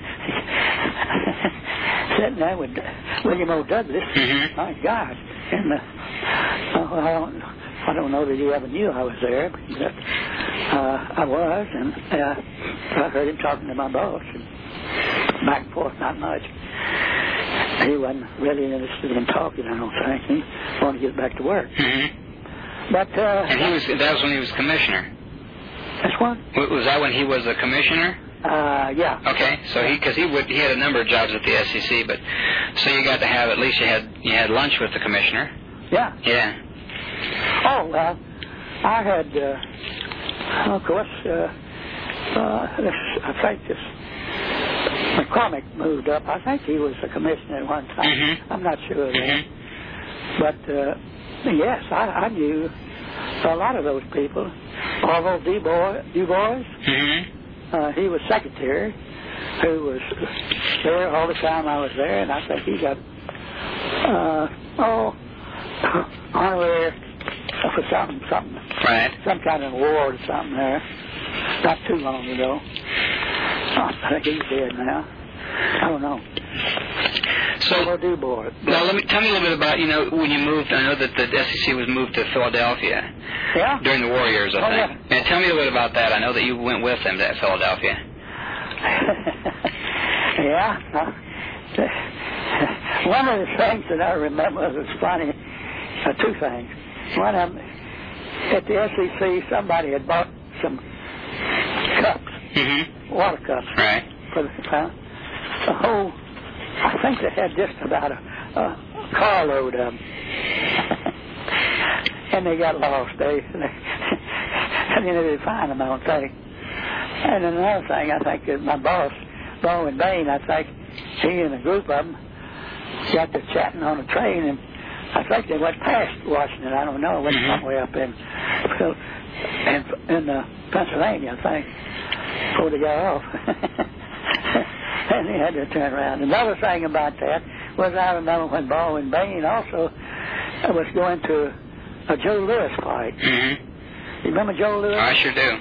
sitting there with William O. Douglas, mm-hmm. my God. And uh, uh, I, don't, I don't know that he ever knew I was there, but uh, I was, and uh, I heard him talking to my boss, and back and forth, not much. He wasn't really interested in talking, I don't think. He wanted to get back to work. Mm-hmm. But uh, and he was that was when he was commissioner. That's what? Was that when he was a commissioner? Uh, yeah. Okay, so he because he would he had a number of jobs at the S E C, but so you got to have at least you had you had lunch with the commissioner. Yeah. Yeah. Oh well, I had uh, of course uh, uh, this, I think this McCormick moved up. I think he was a commissioner at one time. Mm-hmm. I'm not sure of that, mm-hmm. but uh, yes, I, I knew a lot of those people. Although Du Bois, Du Bois. Mm-hmm. Uh, he was secretary, who was there all the time I was there, and I think he got, uh, oh, honorary for something, something, right. some kind of award or something there, not too long ago. Oh, I think he's dead now. I don't know. So, we'll do board. Now, let me tell me a little bit about, you know, when you moved. I know that the S E C was moved to Philadelphia. Yeah. During the war years, I oh, think. Yeah. And tell me a little bit about that. I know that you went with them to Philadelphia. yeah. Uh, one of the things that I remember was funny. Uh, two things. One of them, at the S E C, somebody had bought some cups, mm-hmm. water cups, right. for the uh, the whole. I think they had just about a, a carload of them. And they got lost. They, they I mean, they didn't find them, I don't think. And another thing, I think, is my boss, Bo and Bain, I think he and a group of them got to chatting on a train, and I think they went past Washington. I don't know. Went mm-hmm. somewhere up in in, in uh, Pennsylvania, I think, before they got off. And they had to turn around. Another thing about that was I remember when Bo and Bain also was going to a Joe Louis fight. Mm-hmm. You remember Joe Louis? I sure do.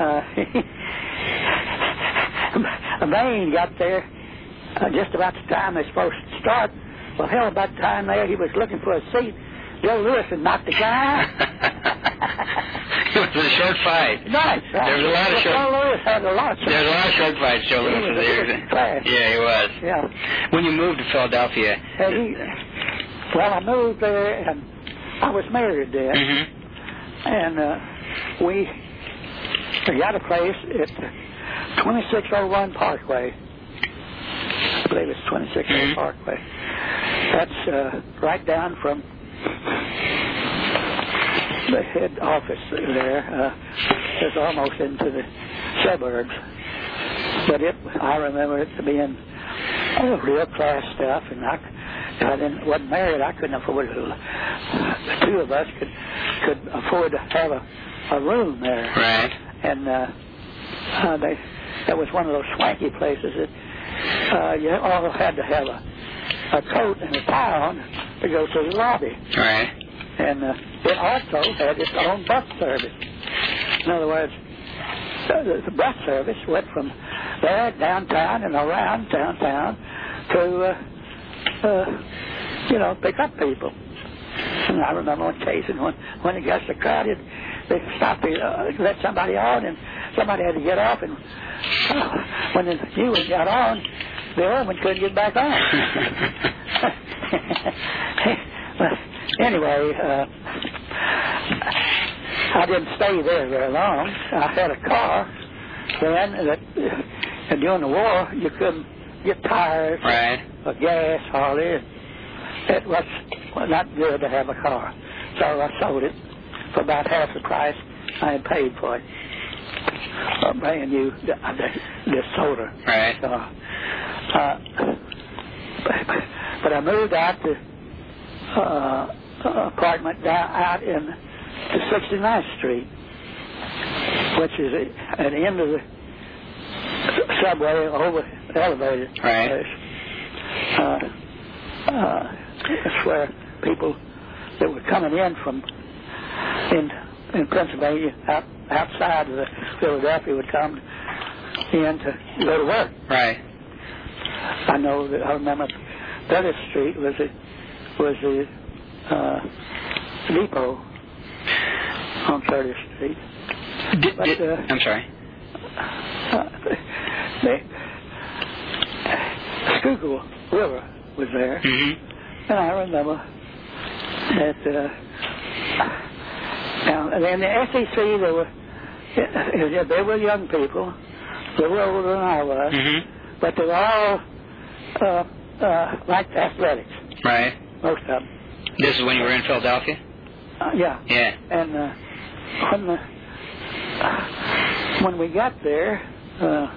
Uh, Bain got there uh, just about the time they're supposed to start. Well, hell, about the time there, he was looking for a seat. Joe Louis had knocked the guy out. It was a short fight. Nice. Right? There was a lot of short. Joe Louis Lewis had a lot of There was a lot of shark fights, Joe Lewis was there. Class. Yeah, he was. Yeah. When you moved to Philadelphia. And he, well, I moved there, and I was married there. Mm-hmm. And uh, we got a place at twenty-six oh one Parkway. I believe it's twenty-six oh one mm-hmm. Parkway. That's uh, right down from the head office there. Uh, it's almost into the suburbs. But it, I remember it being oh, real class stuff, and I, if I didn't, wasn't married, I couldn't afford it. The two of us could could afford to have a, a room there. Right. And uh, uh, they, that was one of those swanky places that uh, you all had to have a, a coat and a tie on to go to the lobby. Right. And uh, it also had its own bus service. In other words, the, the bus service went from there downtown and around downtown to, uh, uh, you know, pick up people. And I remember one case, and when, when it got so crowded, they stopped, uh, let somebody on, and somebody had to get off, and uh, when the new one got on, the old one couldn't get back on. But anyway, uh, I didn't stay there very long. I had a car then that uh, during the war you couldn't get tires right. or gas hardly. It was not good to have a car, so I sold it for about half the price I had paid for it. A brand new this soda. Right. So, uh, but I moved out to uh, uh, apartment down out in to sixty-ninth Street, which is at the end of the subway over the elevator. Right. Uh, uh, that's where people that were coming in from in in Pennsylvania out, outside of the Philadelphia would come in to go to work. Right. I know that I remember thirtieth Street was a was the uh, depot on thirtieth Street. Did, but, did, uh, I'm sorry. Uh, the Schuylkill River was there, mm-hmm. and I remember that. Uh, now, and in the S E C, there were they were young people. They were older than I was, mm-hmm. but they were all uh, uh, liked athletics. Right. Most of them. This is when you were in Philadelphia? Uh, yeah. Yeah. And uh, when the, uh, when we got there, uh,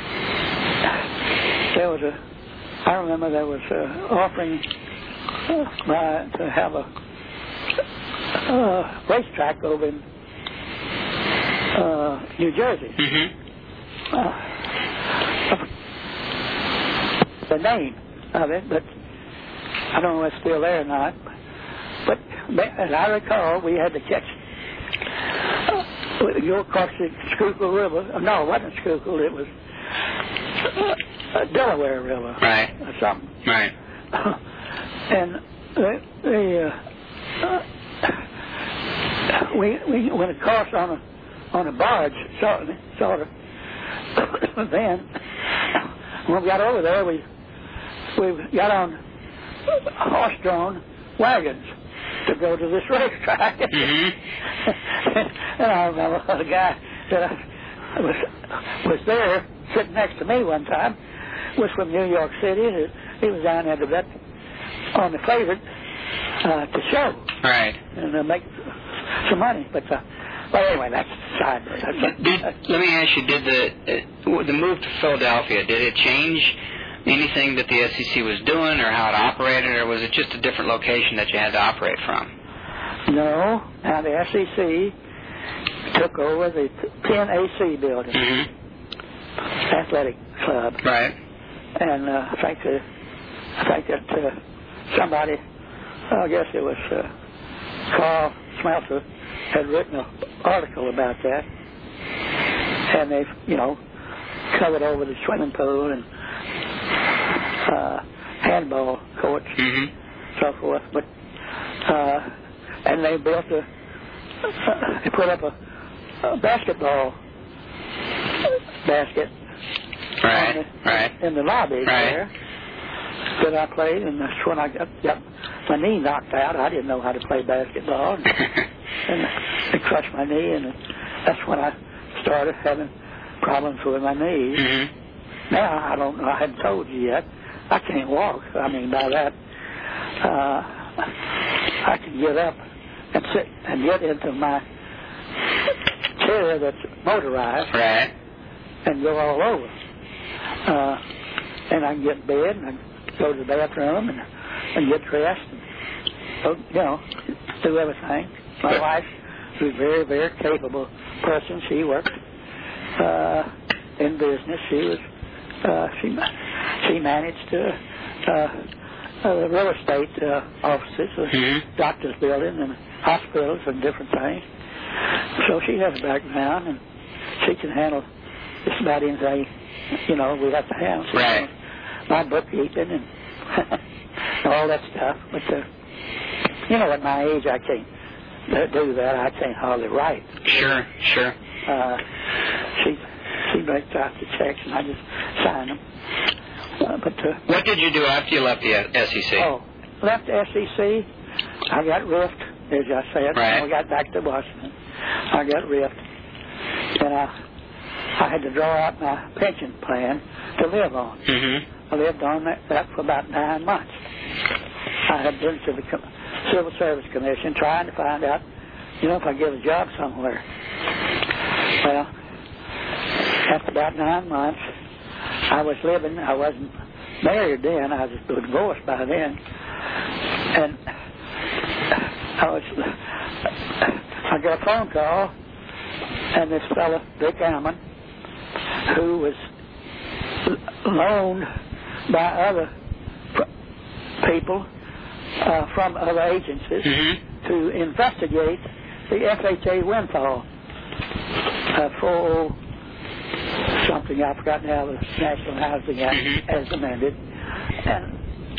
there was a. I remember there was an offering uh, by, to have a uh, racetrack over in uh, New Jersey. Mm-hmm. Uh, the name of it, but I don't know if it's still there or not. But as I recall, we had to catch uh, go across the Schuylkill River. No, it wasn't Schuylkill. It was uh, Delaware River. Right. Or something. Right. And the, the uh, uh, we we went across on a on a barge, sort of. Sort of. Then when we got over there, we we got on horse-drawn wagons to go to this racetrack. Mm-hmm. And I remember the guy that I was was there sitting next to me one time was from New York City. He was down there to bet on the favorite uh, to show. Right. And uh, make some money. But uh, well, anyway, that's side. That's, did, that's, let me ask you: Did the uh, the move to Philadelphia did it change anything that the S E C was doing, or how it operated, or was it just a different location that you had to operate from? No. Now the S E C took over the Penn A C building, mm-hmm. athletic club. Right. And uh, I think that I think that uh, somebody, I guess it was uh, Carl Smeltzer, had written an article about that, and they've you know covered over the swimming pool and uh, handball courts, mm-hmm. so forth. But uh, and they built a, uh, they put up a, a basketball basket Right, in, the, right. in the lobby Right. there that I played, and that's when I got, got my knee knocked out. I didn't know how to play basketball, and, and it crushed my knee, and that's when I started having problems with my knees. Mm-hmm. Now, I don't know, I haven't told you yet, I can't walk. I mean, by that, uh, I can get up and sit and get into my chair that's motorized, Right. and go all over. Uh, and I can get in bed and I go to the bathroom and, and get dressed and, so, you know, do everything. My wife is a very, very capable person. She works uh, in business. She was, uh, she, she managed uh, uh, uh, real estate uh, offices, uh, mm-hmm. doctor's building and hospitals and different things. So she has a background, and she can handle just about anything, you know, we have to handle. She right. knows my bookkeeping and all that stuff. But, uh, you know, at my age, I can't do that. I can't hardly write. Sure, sure. Uh, she she breaks out the checks, and I just sign them. Uh, but uh, what did you do after you left the S E C? Oh, left the S E C. I got ripped, as I said. Right. When we got back to Washington, I got ripped, and I I had to draw out my pension plan to live on. Mm-hmm. I lived on that, that for about nine months. I had been to the Com- Civil Service Commission trying to find out, you know, if I get a job somewhere. Well, after about nine months, I was living. I wasn't married then. I was divorced by then, and I was. I got a phone call, and this fellow, Dick Ammon, who was loaned by other people uh, from other agencies mm-hmm. to investigate the F H A windfall uh, for something I forgot now, the National Housing Act mm-hmm. as amended. And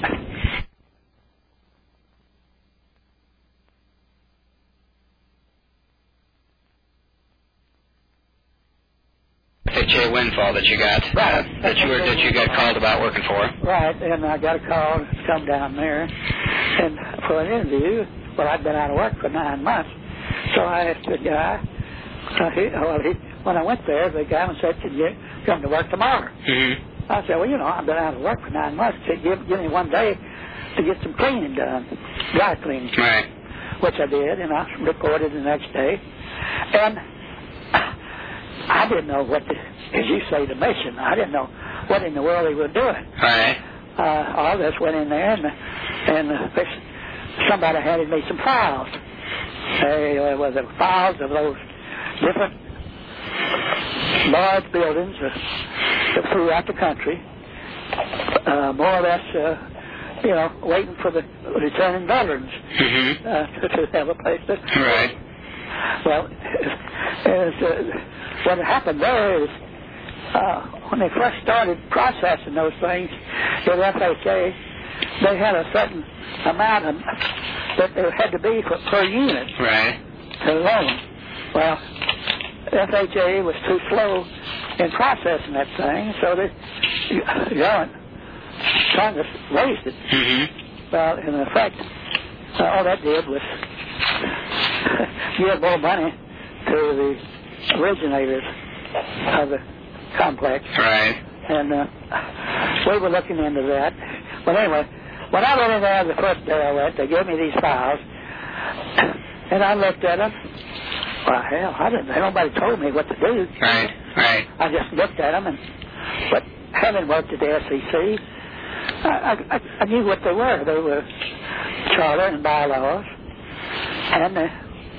F H A windfall that you got, right. uh, that you were that you got called about working for. Right, and I got a call to come down there and for an interview. Well, I'd been out of work for nine months, so I asked the guy. Uh, he, well, he, when I went there, the guy said, "Can you come to work tomorrow?" Mm-hmm. I said, "Well, you know, I've been out of work for nine months. Give, give me one day to get some cleaning done, dry cleaning." Right. Which I did, and I reported the next day, and I didn't know what, the, as you say, the mission. I didn't know what in the world they were doing. Right. Uh, all this went in there, and and uh, somebody handed me some files. They uh, were the files of those different large buildings uh, throughout the country, uh, more or less, uh, you know, waiting for the returning veterans mm-hmm. uh, to, to have a place to. Right. Well, as, uh, what happened there is uh, when they first started processing those things at F H A, they had a certain amount of, that there had to be for, per unit right. to loan. Well, F H A was too slow in processing that thing, so the government, Congress raised it. Mm-hmm. Well, in effect, uh, all that did was give more money to the originators of the complex. Right. And uh, we were looking into that. But anyway, when I went in there the first day I went, they gave me these files, and I looked at them. Well, hell, I didn't. Nobody told me what to do. Right. Right. I just looked at them, and but having worked at the S E C, I, I, I knew what they were. They were charter and bylaws, and the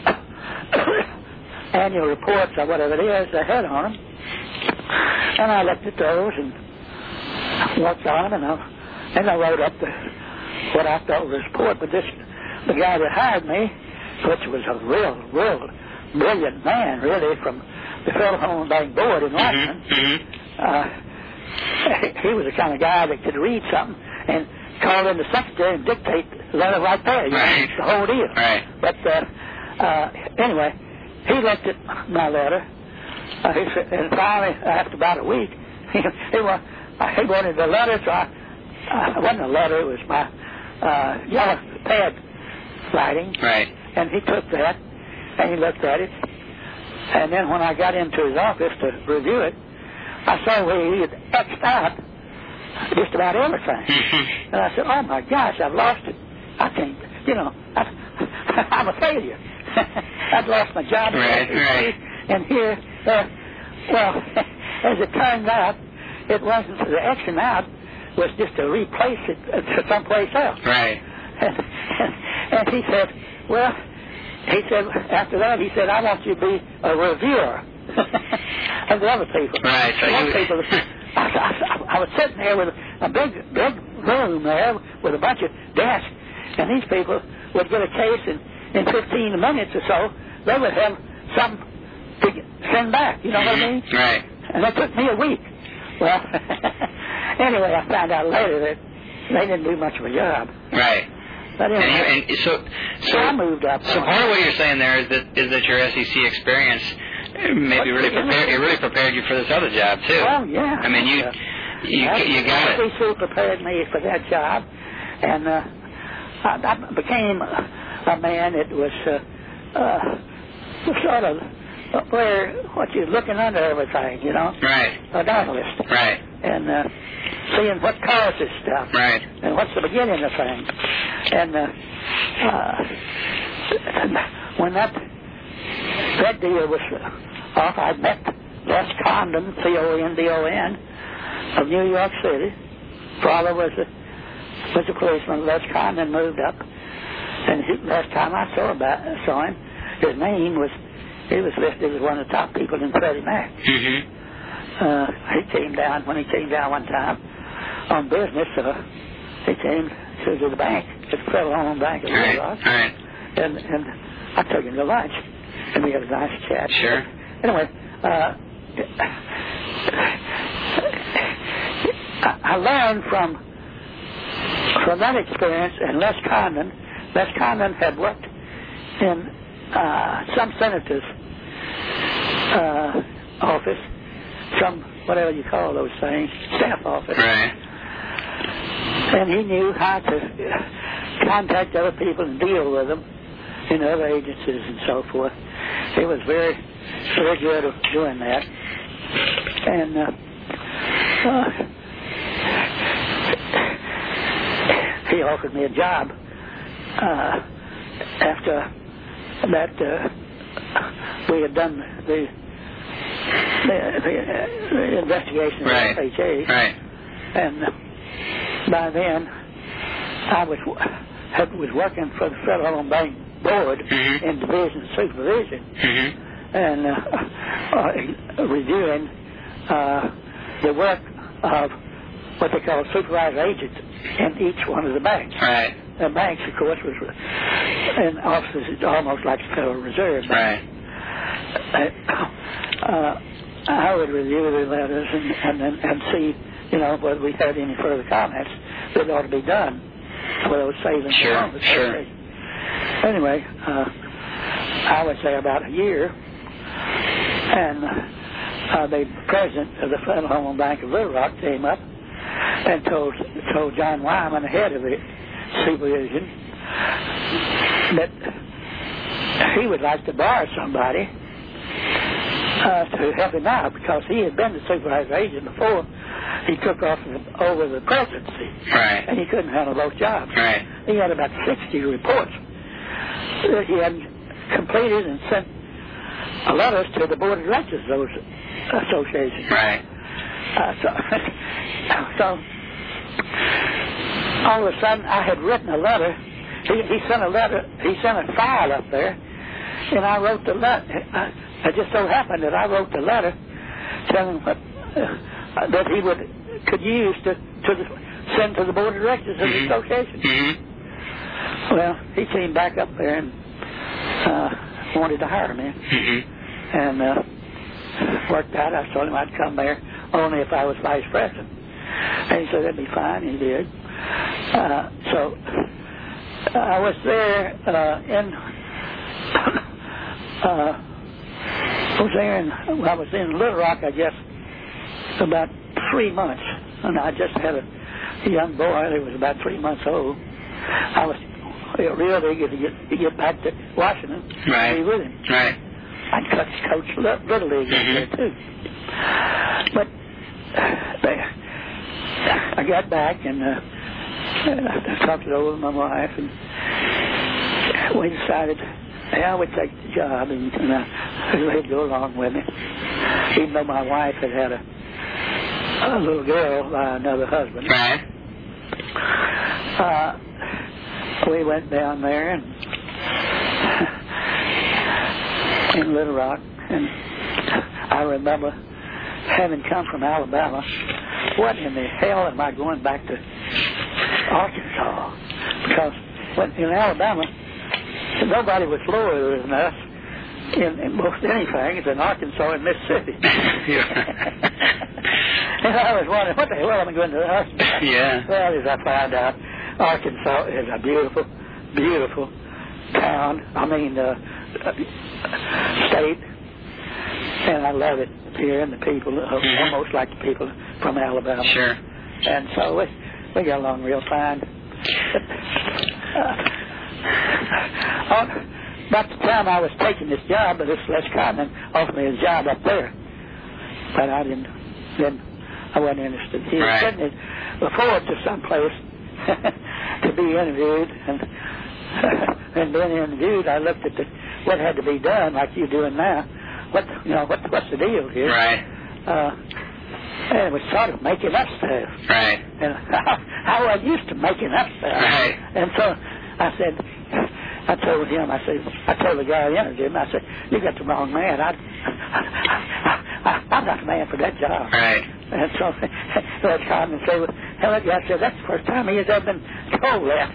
annual reports or whatever it is they had on them. And I looked at those and worked on them, and I, and I wrote up the, what I thought was the report. But this, the guy that hired me, which was a real, real brilliant man, really, from the Federal Home Bank Board in Washington, Mm-hmm. uh, he, he was the kind of guy that could read something and call in the secretary and dictate the letter right there. You right. know, the whole deal. Right. But uh, uh, anyway, he looked at my letter, Uh, he said, and finally, after about a week, he, he, wa- uh, he wanted the letter, so I, uh, it wasn't a letter, it was my uh, yellow pad writing. Right. And he took that, and he looked at it. And then when I got into his office to review it, I saw where he had X'd out just about everything. Mm-hmm. And I said, oh, my gosh, I've lost it. I can't, you know, I, I'm a failure. I've lost my job. Right, right. And here, uh, well, as it turned out, it wasn't the Xing out, was just to replace it to someplace else. Right. And, and, and he said, well, he said, after that, he said, I want you to be a reviewer of the other people. Right. So other you... people, I, I, I was sitting there with a big, big room there with a bunch of desks, and these people would get a case, and in fifteen minutes or so, they would have some to send back. You know mm-hmm. what I mean? Right. And that took me a week. Well, anyway, I found out later that they didn't do much of a job. Right. But anyway, and, and so, so, so I moved up. So part of what you're saying there is that is that your S E C experience maybe really prepared it really prepared you for this other job too. Oh yeah. I mean you yeah. you That's, you got it. S E C prepared me for that job, and uh, I, I became a man that was uh, uh, sort of where what you're looking under everything, you know. Right. A journalist. Right. And uh, seeing what causes stuff. Right. And what's the beginning of things. And uh, uh, when that that deal was off, I met Les Condon, C O N D O N, of New York City. Father was a, was a policeman. Les Condon moved up. And he, last time I saw about saw him, his name was, he was listed as one of the top people in Freddie Mac. Mm-hmm. Uh, he came down, when he came down one time on business, uh, he came to the bank, to the Federal Home Bank of New Right. York. Right. And, and I took him to lunch, and we had a nice chat. Sure. Anyway, uh, I, I learned from from that experience, and Les Condon, Les Condon had worked in uh, some senator's uh, office, some, whatever you call those things, staff office. Right. And he knew how to contact other people and deal with them in other agencies and so forth. He was very, very good at doing that. And uh, uh, he offered me a job uh, after that uh, we had done the the, the, the investigation right. of F H A. Right. And uh, by then, I was had, was working for the Federal Home Bank Board mm-hmm. in Division Supervision, mm-hmm. and uh, uh, reviewing uh, the work of what they call supervisor agents in each one of the banks. Right. The banks, of course, was in offices almost like the Federal Reserve Bank. Right. Uh, I would review the letters and and, and, and see, you know, whether we had any further comments that ought to be done. Whether it was saving sure, along. sure. Anyway, uh, I was there about a year, and uh, the president of the Federal Home Bank of Little Rock came up and told told John Wyman, the head of the supervision, that he would like to borrow somebody uh, to help him out, because he had been the supervisor agent before he took off the, over the presidency. Right. And he couldn't handle both jobs. Right. He had about sixty reports that he had completed and sent letters to the board of directors of those associations. Right. Uh, so, so all of a sudden, I had written a letter. He, he sent a letter. He sent a file up there, and I wrote the letter. I, it just so happened that I wrote the letter telling what uh, that he would could use to to the, send to the board of directors of mm-hmm. the association. Mm-hmm. Well, he came back up there and uh, wanted to hire me, mm-hmm. and uh, worked out. I told him I'd come there only if I was vice president, and he said that'd be fine. He did. Uh, so I was there uh, in uh, I was there in, well, I was in Little Rock, I guess, about three months. And I just had a, a young boy that was about three months old. I was real eager to get, to get back to Washington right. and be with him. Right. I'd coach, coach Little League mm-hmm. there, too. But they, I got back and uh, I talked it over with my wife, and we decided, yeah, we'd take the job, and, and uh, they'd go along with me. Even though my wife had had a, a little girl by another husband. Right. Uh, we went down there and in Little Rock, and I remember having come from Alabama. What in the hell am I going back to Arkansas? Because when, in Alabama, nobody was lower than us in, in most anything than Arkansas and Mississippi. And I was wondering, what the hell am I going to Arkansas? Yeah. Well, as I found out, Arkansas is a beautiful, beautiful town. I mean, uh, state. And I love it here, and the people are mm-hmm. almost like the people from Alabama. Sure. And so we, we got along real fine. But, uh, on, about the time I was taking this job, but this Les Cotman offered me a job up there. But I didn't, then I wasn't interested. He right. was sending me before to some place to be interviewed, and and being interviewed, I looked at the, what had to be done, like you're doing now. What you know? What what's the deal here? Right. Uh, and it was sort of making up stuff. Right. And I, I was used to making up stuff. Right. And so I said, I told him, I said, I told the guy who interviewed him, I said, you got the wrong man. I, I, I, I'm not the man for that job. Right. And so let's come and say, well, that guy said that's the first time he has ever been told that.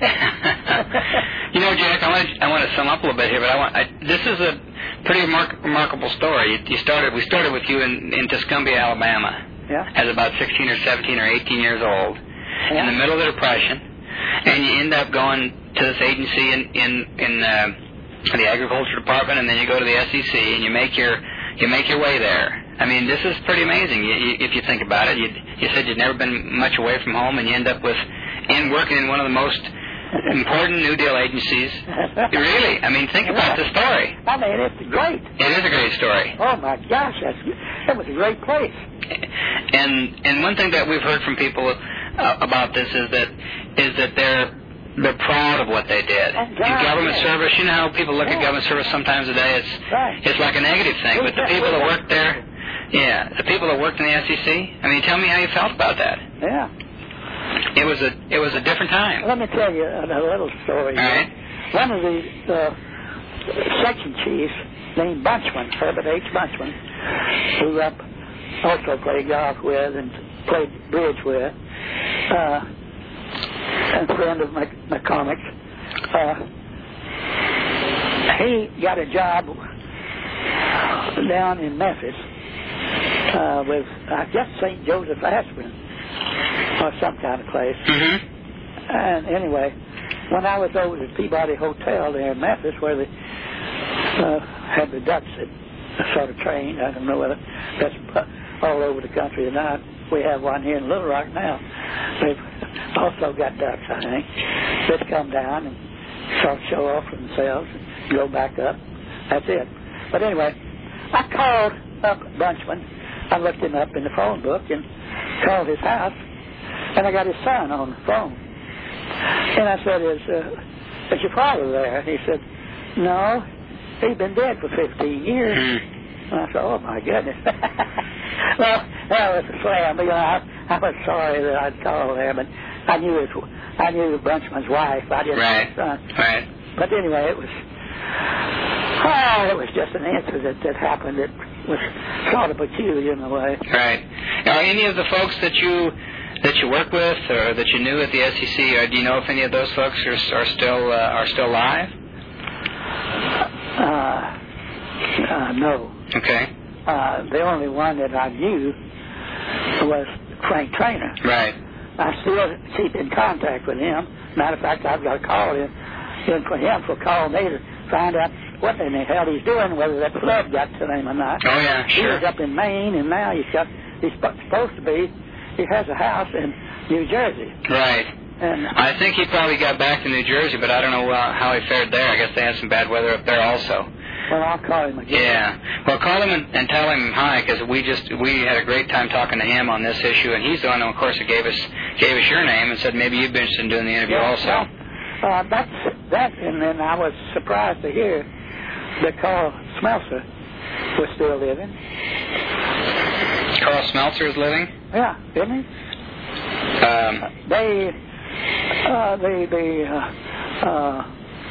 You know, Jack, I want to, I want to sum up a little bit here, but I want I, this is a pretty remark, remarkable story. You, you started, we started with you in, in Tuscumbia, Alabama, yeah. as about sixteen or seventeen or eighteen years old, yeah. in the middle of the Depression, and you end up going to this agency in in in uh, the Agriculture Department, and then you go to the S E C, and you make your you make your way there. I mean, this is pretty amazing you, you, if you think about it. You, you said you'd never been much away from home, and you end up with in working in one of the most important New Deal agencies. Really? I mean, think about the story. I mean, it's great. It is a great story. Oh, my gosh, that's, that was a great place. And and one thing that we've heard from people uh, about this is that is that they're they're proud of what they did. God, in government yeah. service, you know how people look yeah. at government service sometimes today, it's right. it's like a negative thing. But the people that worked there, yeah, the people that worked in the S E C, I mean, tell me how you felt about that. Yeah. It was a it was a different time. Let me tell you a, a little story. All right. One of the uh, section chiefs named Bunchman, Herbert H. Bunchman, who I also played golf with and played bridge with, uh, and a friend of McCormick's. Uh, he got a job down in Memphis uh, with, I guess, Saint Joseph Aspirin, or some kind of place. Mm-hmm. And anyway, when I was over at the Peabody Hotel there in Memphis, where they uh, had the ducks that sort of trained, I don't know whether that's all over the country or not. We have one here in Little Rock now. They've also got ducks, I think. They'd come down and sort of show off for themselves and go back up. That's it. But anyway, I called up Bunchman. I looked him up in the phone book and called his house. And I got his son on the phone. And I said, is, uh, is your father there? And he said, no, he's been dead for fifteen years. Mm. And I said, oh, my goodness. Well, that was a slam. You know, I, I was sorry that I'd called there, but I knew his, I knew Bunchman's wife. I didn't right. know his son. Right. But anyway, it was, oh, it was just an incident that happened that was sort of peculiar in a way. Right. Are any of the folks that you that you work with or that you knew at the S E C, or do you know if any of those folks are, are still uh, are still alive? Uh, uh, no. Okay. Uh, the only one that I knew was Frank Trainer. Right. I still keep in contact with him. Matter of fact, I've got to call him in for him for calling me to find out what in the hell he's doing, whether that flood got to him or not. Oh, yeah, sure. He was up in Maine, and now he's got, he's supposed to be, he has a house in New Jersey. Right. And I think he probably got back to New Jersey, but I don't know uh, how he fared there. I guess they had some bad weather up there also. Well, I'll call him again. Yeah. Well, call him and, and tell him hi, because we just we had a great time talking to him on this issue, and he's the one, of course, who gave us gave us your name and said maybe you'd be interested in doing the interview yeah, also. Well, uh, that's that, and then I was surprised to hear that Carl Smeltzer was still living. Carl Smeltzer is living? Yeah, isn't he? Um, uh, they, uh, the the uh, uh,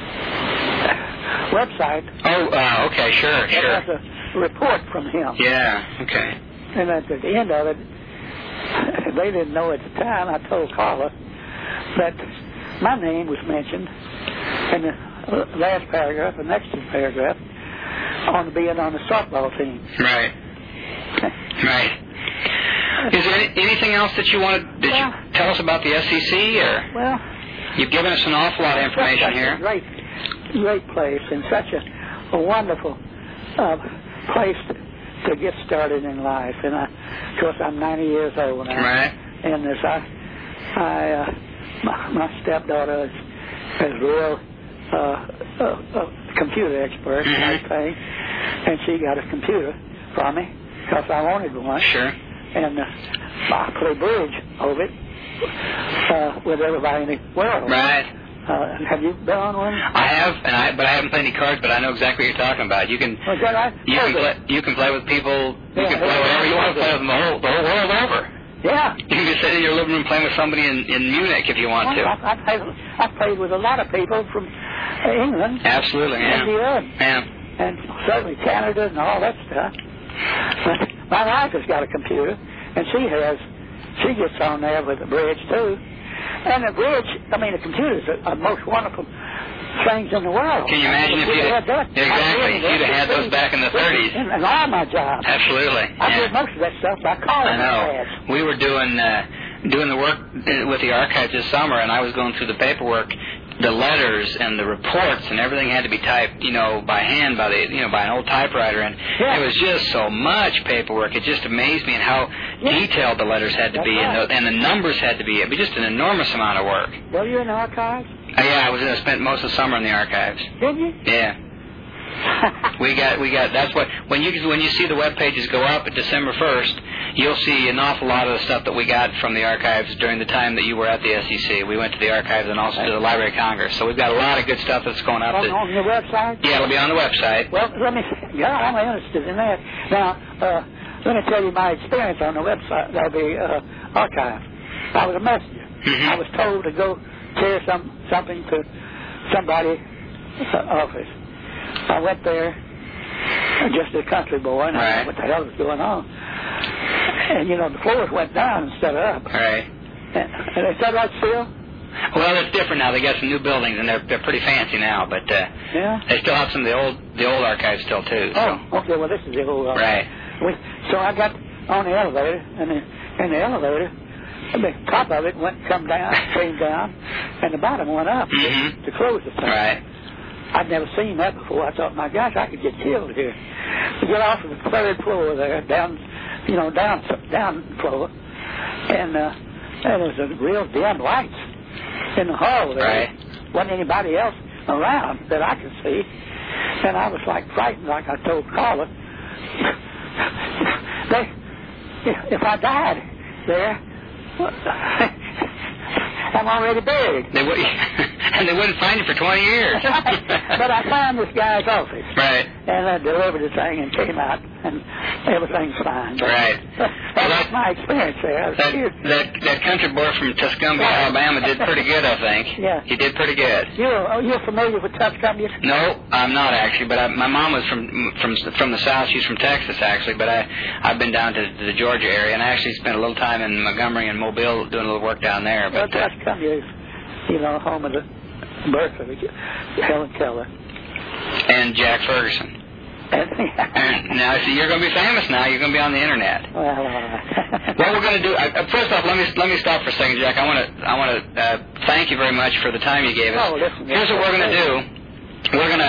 website. Oh, uh, okay, sure, sure. There was a report from him. Yeah, okay. And at the end of it, they didn't know at the time. I told Carla that my name was mentioned in the last paragraph, the next paragraph, on being on the softball team. Right. Right. Is there any, anything else that you wanted? Did well, you tell us about the S E C, or? Well, you've given us an awful lot of information here. A great, great place, and such a, a wonderful uh, place to, to get started in life. And I, of course, I'm ninety years old now. Right. And as I, I, uh, my, my stepdaughter is, is real uh, uh, uh, computer expert, mm-hmm. I think, and she got a computer for me because I wanted one. Sure. And uh, I play bridge over it uh, with everybody in the world. Right. Uh, have you been on one? I have, and I, but I haven't played any cards. But I know exactly what you're talking about. You can, well, I, you can play, you can play with people. You yeah, can play whatever you want to play with them the whole, the whole world over. Yeah. You can just sit in your living room playing with somebody in, in Munich if you want well, to. I, I, played, I played with a lot of people from England. Absolutely. Yeah. India, yeah. And certainly Canada and all that stuff. But my wife has got a computer, and she has, she gets on there with the bridge too. And the bridge, I mean, the computer's the most wonderful things in the world. Can you imagine if you'd had that? exactly, if you'd have had those back in the thirties? And, and all my jobs. Absolutely. I yeah. did most of that stuff by calling. I know. We were doing uh, doing the work with the archives this summer, and I was going through the paperwork. The letters and the reports and everything had to be typed, you know, by hand by the, you know, by an old typewriter, and yeah. it was just so much paperwork. It just amazed me and how yeah. detailed the letters had to That's be, right. and, the, and the numbers had to be. It'd be just an enormous amount of work. Were you in the archives? Uh, yeah, I was. I spent most of the summer in the archives. Did you? Yeah. we got, we got. That's what when you when you see the web pages go up at December first, you'll see an awful lot of the stuff that we got from the archives during the time that you were at the S E C. We went to the archives and also to the Library of Congress. So we've got a lot of good stuff that's going up. On, that, on your website? Yeah, it'll be on the website. Well, let me. Yeah, I'm interested in that. Now, uh, let me tell you my experience on the website. That'll be uh, archive. I was a messenger. Mm-hmm. I was told to go carry some something to somebody's uh, office. I went there, just a country boy, and right. I didn't know what the hell was going on. And, you know, the floors went down instead of up. Right. And, and is that right, still? Well, it's different now. They got some new buildings, and they're they're pretty fancy now. But uh, yeah, they still have some of the old the old archives still too. So. Oh, okay. Well, this is the old archive. Right. We, so I got on the elevator, and the, in the elevator, the top of it went come down, came down, and the bottom went up mm-hmm. to, to close the thing. Right. I'd never seen that before. I thought, my gosh, I could get killed here. To get off of the third floor there, down, you know, down down floor, and uh, there was a real dim lights in the hall there. Right. Wasn't anybody else around that I could see, and I was like frightened, like I told Carla. they, if I died there, I'm already buried. They would, and they wouldn't find you for twenty years. But I found this guy's office. Right. And I delivered the thing and came out, and everything's fine. But right. That well, was that, my experience there. That, that that country boy from Tuscumbia, Alabama, did pretty good, I think. Yeah. He did pretty good. You're oh, you're familiar with Tuscumbia? No, I'm not actually. But I, my mom was from from from the South. She's from Texas, actually. But I I've been down to, to the Georgia area, and I actually spent a little time in Montgomery and Mobile doing a little work down there. But well, Tuscumbia is, you know, home of the birth of Helen Keller and Jack Ferguson. And now, see, you're going to be famous now. You're going to be on the internet. Well, all right. What we're going to do? Uh, first off, let me let me stop for a second, Jack. I want to I want to uh, thank you very much for the time you gave us. Oh, listen, Here's what we're going to do. We're going to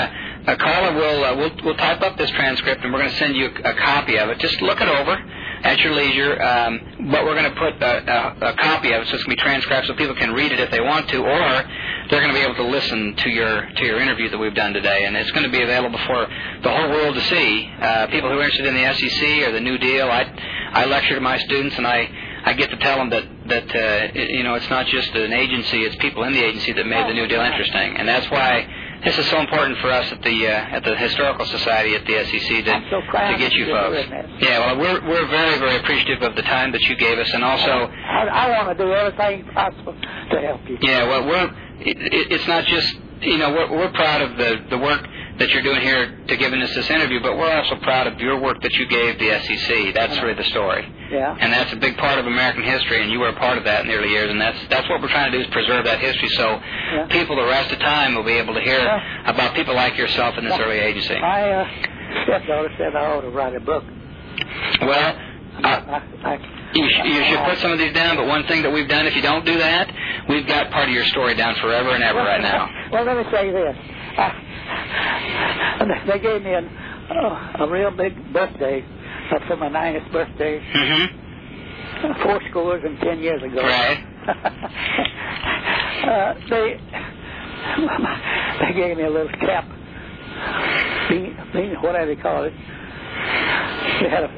a caller will uh, we'll we'll type up this transcript and we're going to send you a, a copy of it. Just look it over at your leisure. Um, but we're going to put a, a, a copy of it, so it's going to be transcribed, so people can read it if they want to, or they're going to be able to listen to your to your interview that we've done today, and it's going to be available for the whole world to see. Uh, people who are interested in the S E C or the New Deal, I I lecture to my students, and I. I get to tell them that, that uh, it, you know, it's not just an agency, it's people in the agency that made the New Deal interesting. And that's why this is so important for us at the uh, at the Historical Society at the S E C to, so to get you folks. Yeah, well, we're we're very, very appreciative of the time that you gave us, and also... I, I want to do everything possible to help you. Yeah, well, we're it, it, it's not just, you know, we're, we're proud of the, the work that you're doing here to giving us this interview, but we're also proud of your work that you gave the S E C. That's really the story. Yeah. And that's a big part of American history, and you were a part of that in the early years, and that's that's what we're trying to do is preserve that history so yeah. people the rest of time will be able to hear yeah. about people like yourself in this well, early agency. My uh, stepdaughter said I ought to write a book. Well, uh, I, I, you, sh- you should put some of these down, but one thing that we've done, if you don't do that, we've got part of your story down forever and ever well, right now. Well, let me say this. I, they gave me an, oh, a real big birthday uh, for my ninetieth birthday. Mm-hmm. Four scores and ten years ago. Right. uh, they they gave me a little cap, bean, bean, whatever they call it. They had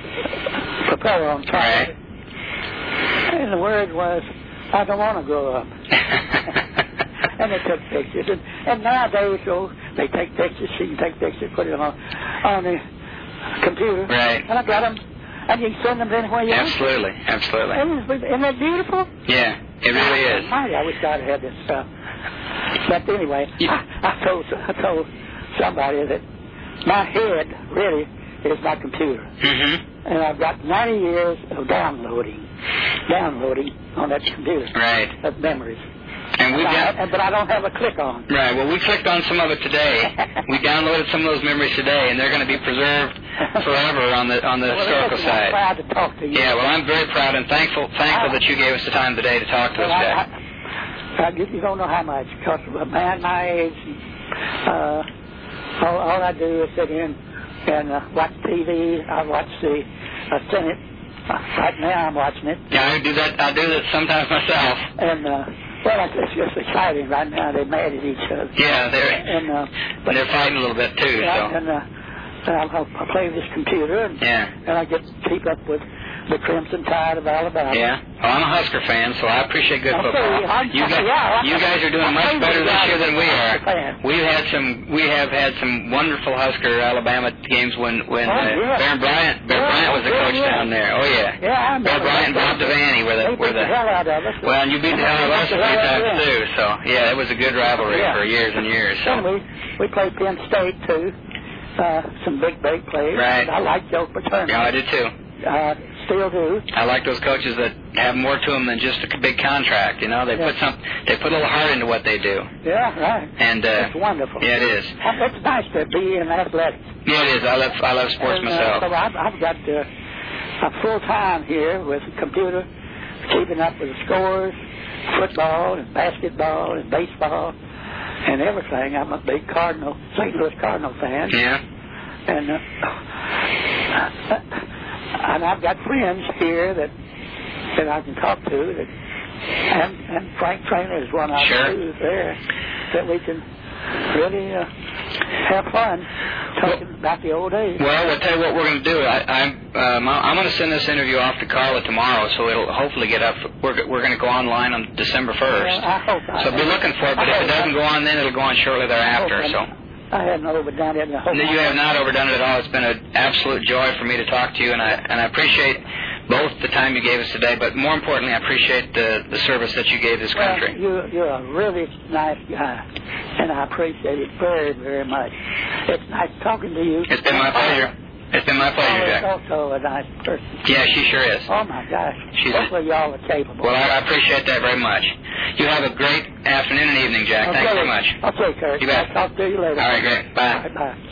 a propeller on top right. of it. And the word was, I don't want to grow up. And they took pictures. And, and nowadays, so they take pictures, so you can take pictures, put it on, on the computer. Right. And I got them. And you can send them anywhere you absolutely, want. Absolutely, absolutely. Isn't that beautiful? Yeah, it really is. Mighty, I wish I'd had this stuff. But anyway, yeah. I, I told I told somebody that my head really is my computer. Mm-hmm. And I've got ninety years of downloading, downloading on that computer. Right. Of memories. And we got, I, but I don't have a click on. Right. Well, we clicked on some of it today. We downloaded some of those memories today, and they're going to be preserved forever on the on the well, historical listen, side. I'm proud to talk to you. Yeah. Well, I'm very proud and thankful thankful I, that you gave us the time today to talk to well, us today. I, I, I, you don't know how much, because a man my age, uh, all, all I do is sit in and uh, watch T V. I watch the uh, Senate. Uh, right now, I'm watching it. Yeah, I do that. I do that sometimes myself. And. Uh, Well, it's just exciting right now. They're mad at each other. Yeah, they're and uh, but they're fighting a little bit too. Yeah, so. and uh, I, I play this computer, and yeah. and I get to keep up with the Crimson Tide of Alabama. Yeah. Well, I'm a Husker fan, so I appreciate good okay, football. I'm, You guys, yeah, you guys are doing much better this year than we are. Fan. We've had some. We have had some wonderful Husker Alabama games when when oh, uh, yeah. Bear Bryant Bear yeah, Bryant was the coach yeah. down there. Oh yeah. Yeah, I remember. Bear Bryant and Bob Devaney were the they were beat the. the hell out of us. Well, and you beat the hell out of us a few times too. So yeah, it was a good rivalry yeah. for years and years. So. And we we played Penn State too. Uh, some big big plays. Right. I like Joe Paterno. Yeah, I did too. Uh, still do. I like those coaches that have more to them than just a big contract. You know, they yeah. put some, they put a little heart into what they do. Yeah, right. And uh, it's wonderful. Yeah, it is. It's nice to be in athletics. Yeah, it is. I love, I love sports and, uh, myself. So I've, I've got uh, a full time here with the computer, keeping up with the scores, football and basketball and baseball and everything. I'm a big Cardinal, Saint Louis Cardinal fan. Yeah. And. Uh, And I've got friends here that that I can talk to, that, and and Frank Trainer is one I sure. know there, that we can really uh, have fun talking well, about the old days. Well, I'll tell you what we're going to do. I, I'm um, I'm going to send this interview off to Carla tomorrow, so it'll hopefully get up. We're we're going to go online on December first. Well, I hope. I so hope. be looking for it. But I if it doesn't go on, then it'll go on shortly thereafter. So. I haven't overdone it. I hope no, you have not overdone it at all. It's been an absolute joy for me to talk to you, and I and I appreciate both the time you gave us today, but more importantly, I appreciate the, the service that you gave this well, country. You, you're a really nice guy, and I appreciate it very, very much. It's nice talking to you. It's been my pleasure. It's been my pleasure, Jack. She's also a nice person. Yeah, she sure is. Oh, my gosh. She's Hopefully y'all are capable. Well, I, I appreciate that very much. You have a great afternoon and evening, Jack. Okay. Thanks so much. Okay, Kurt. You bet. I'll talk to you later. All right, great. Bye. All right, bye.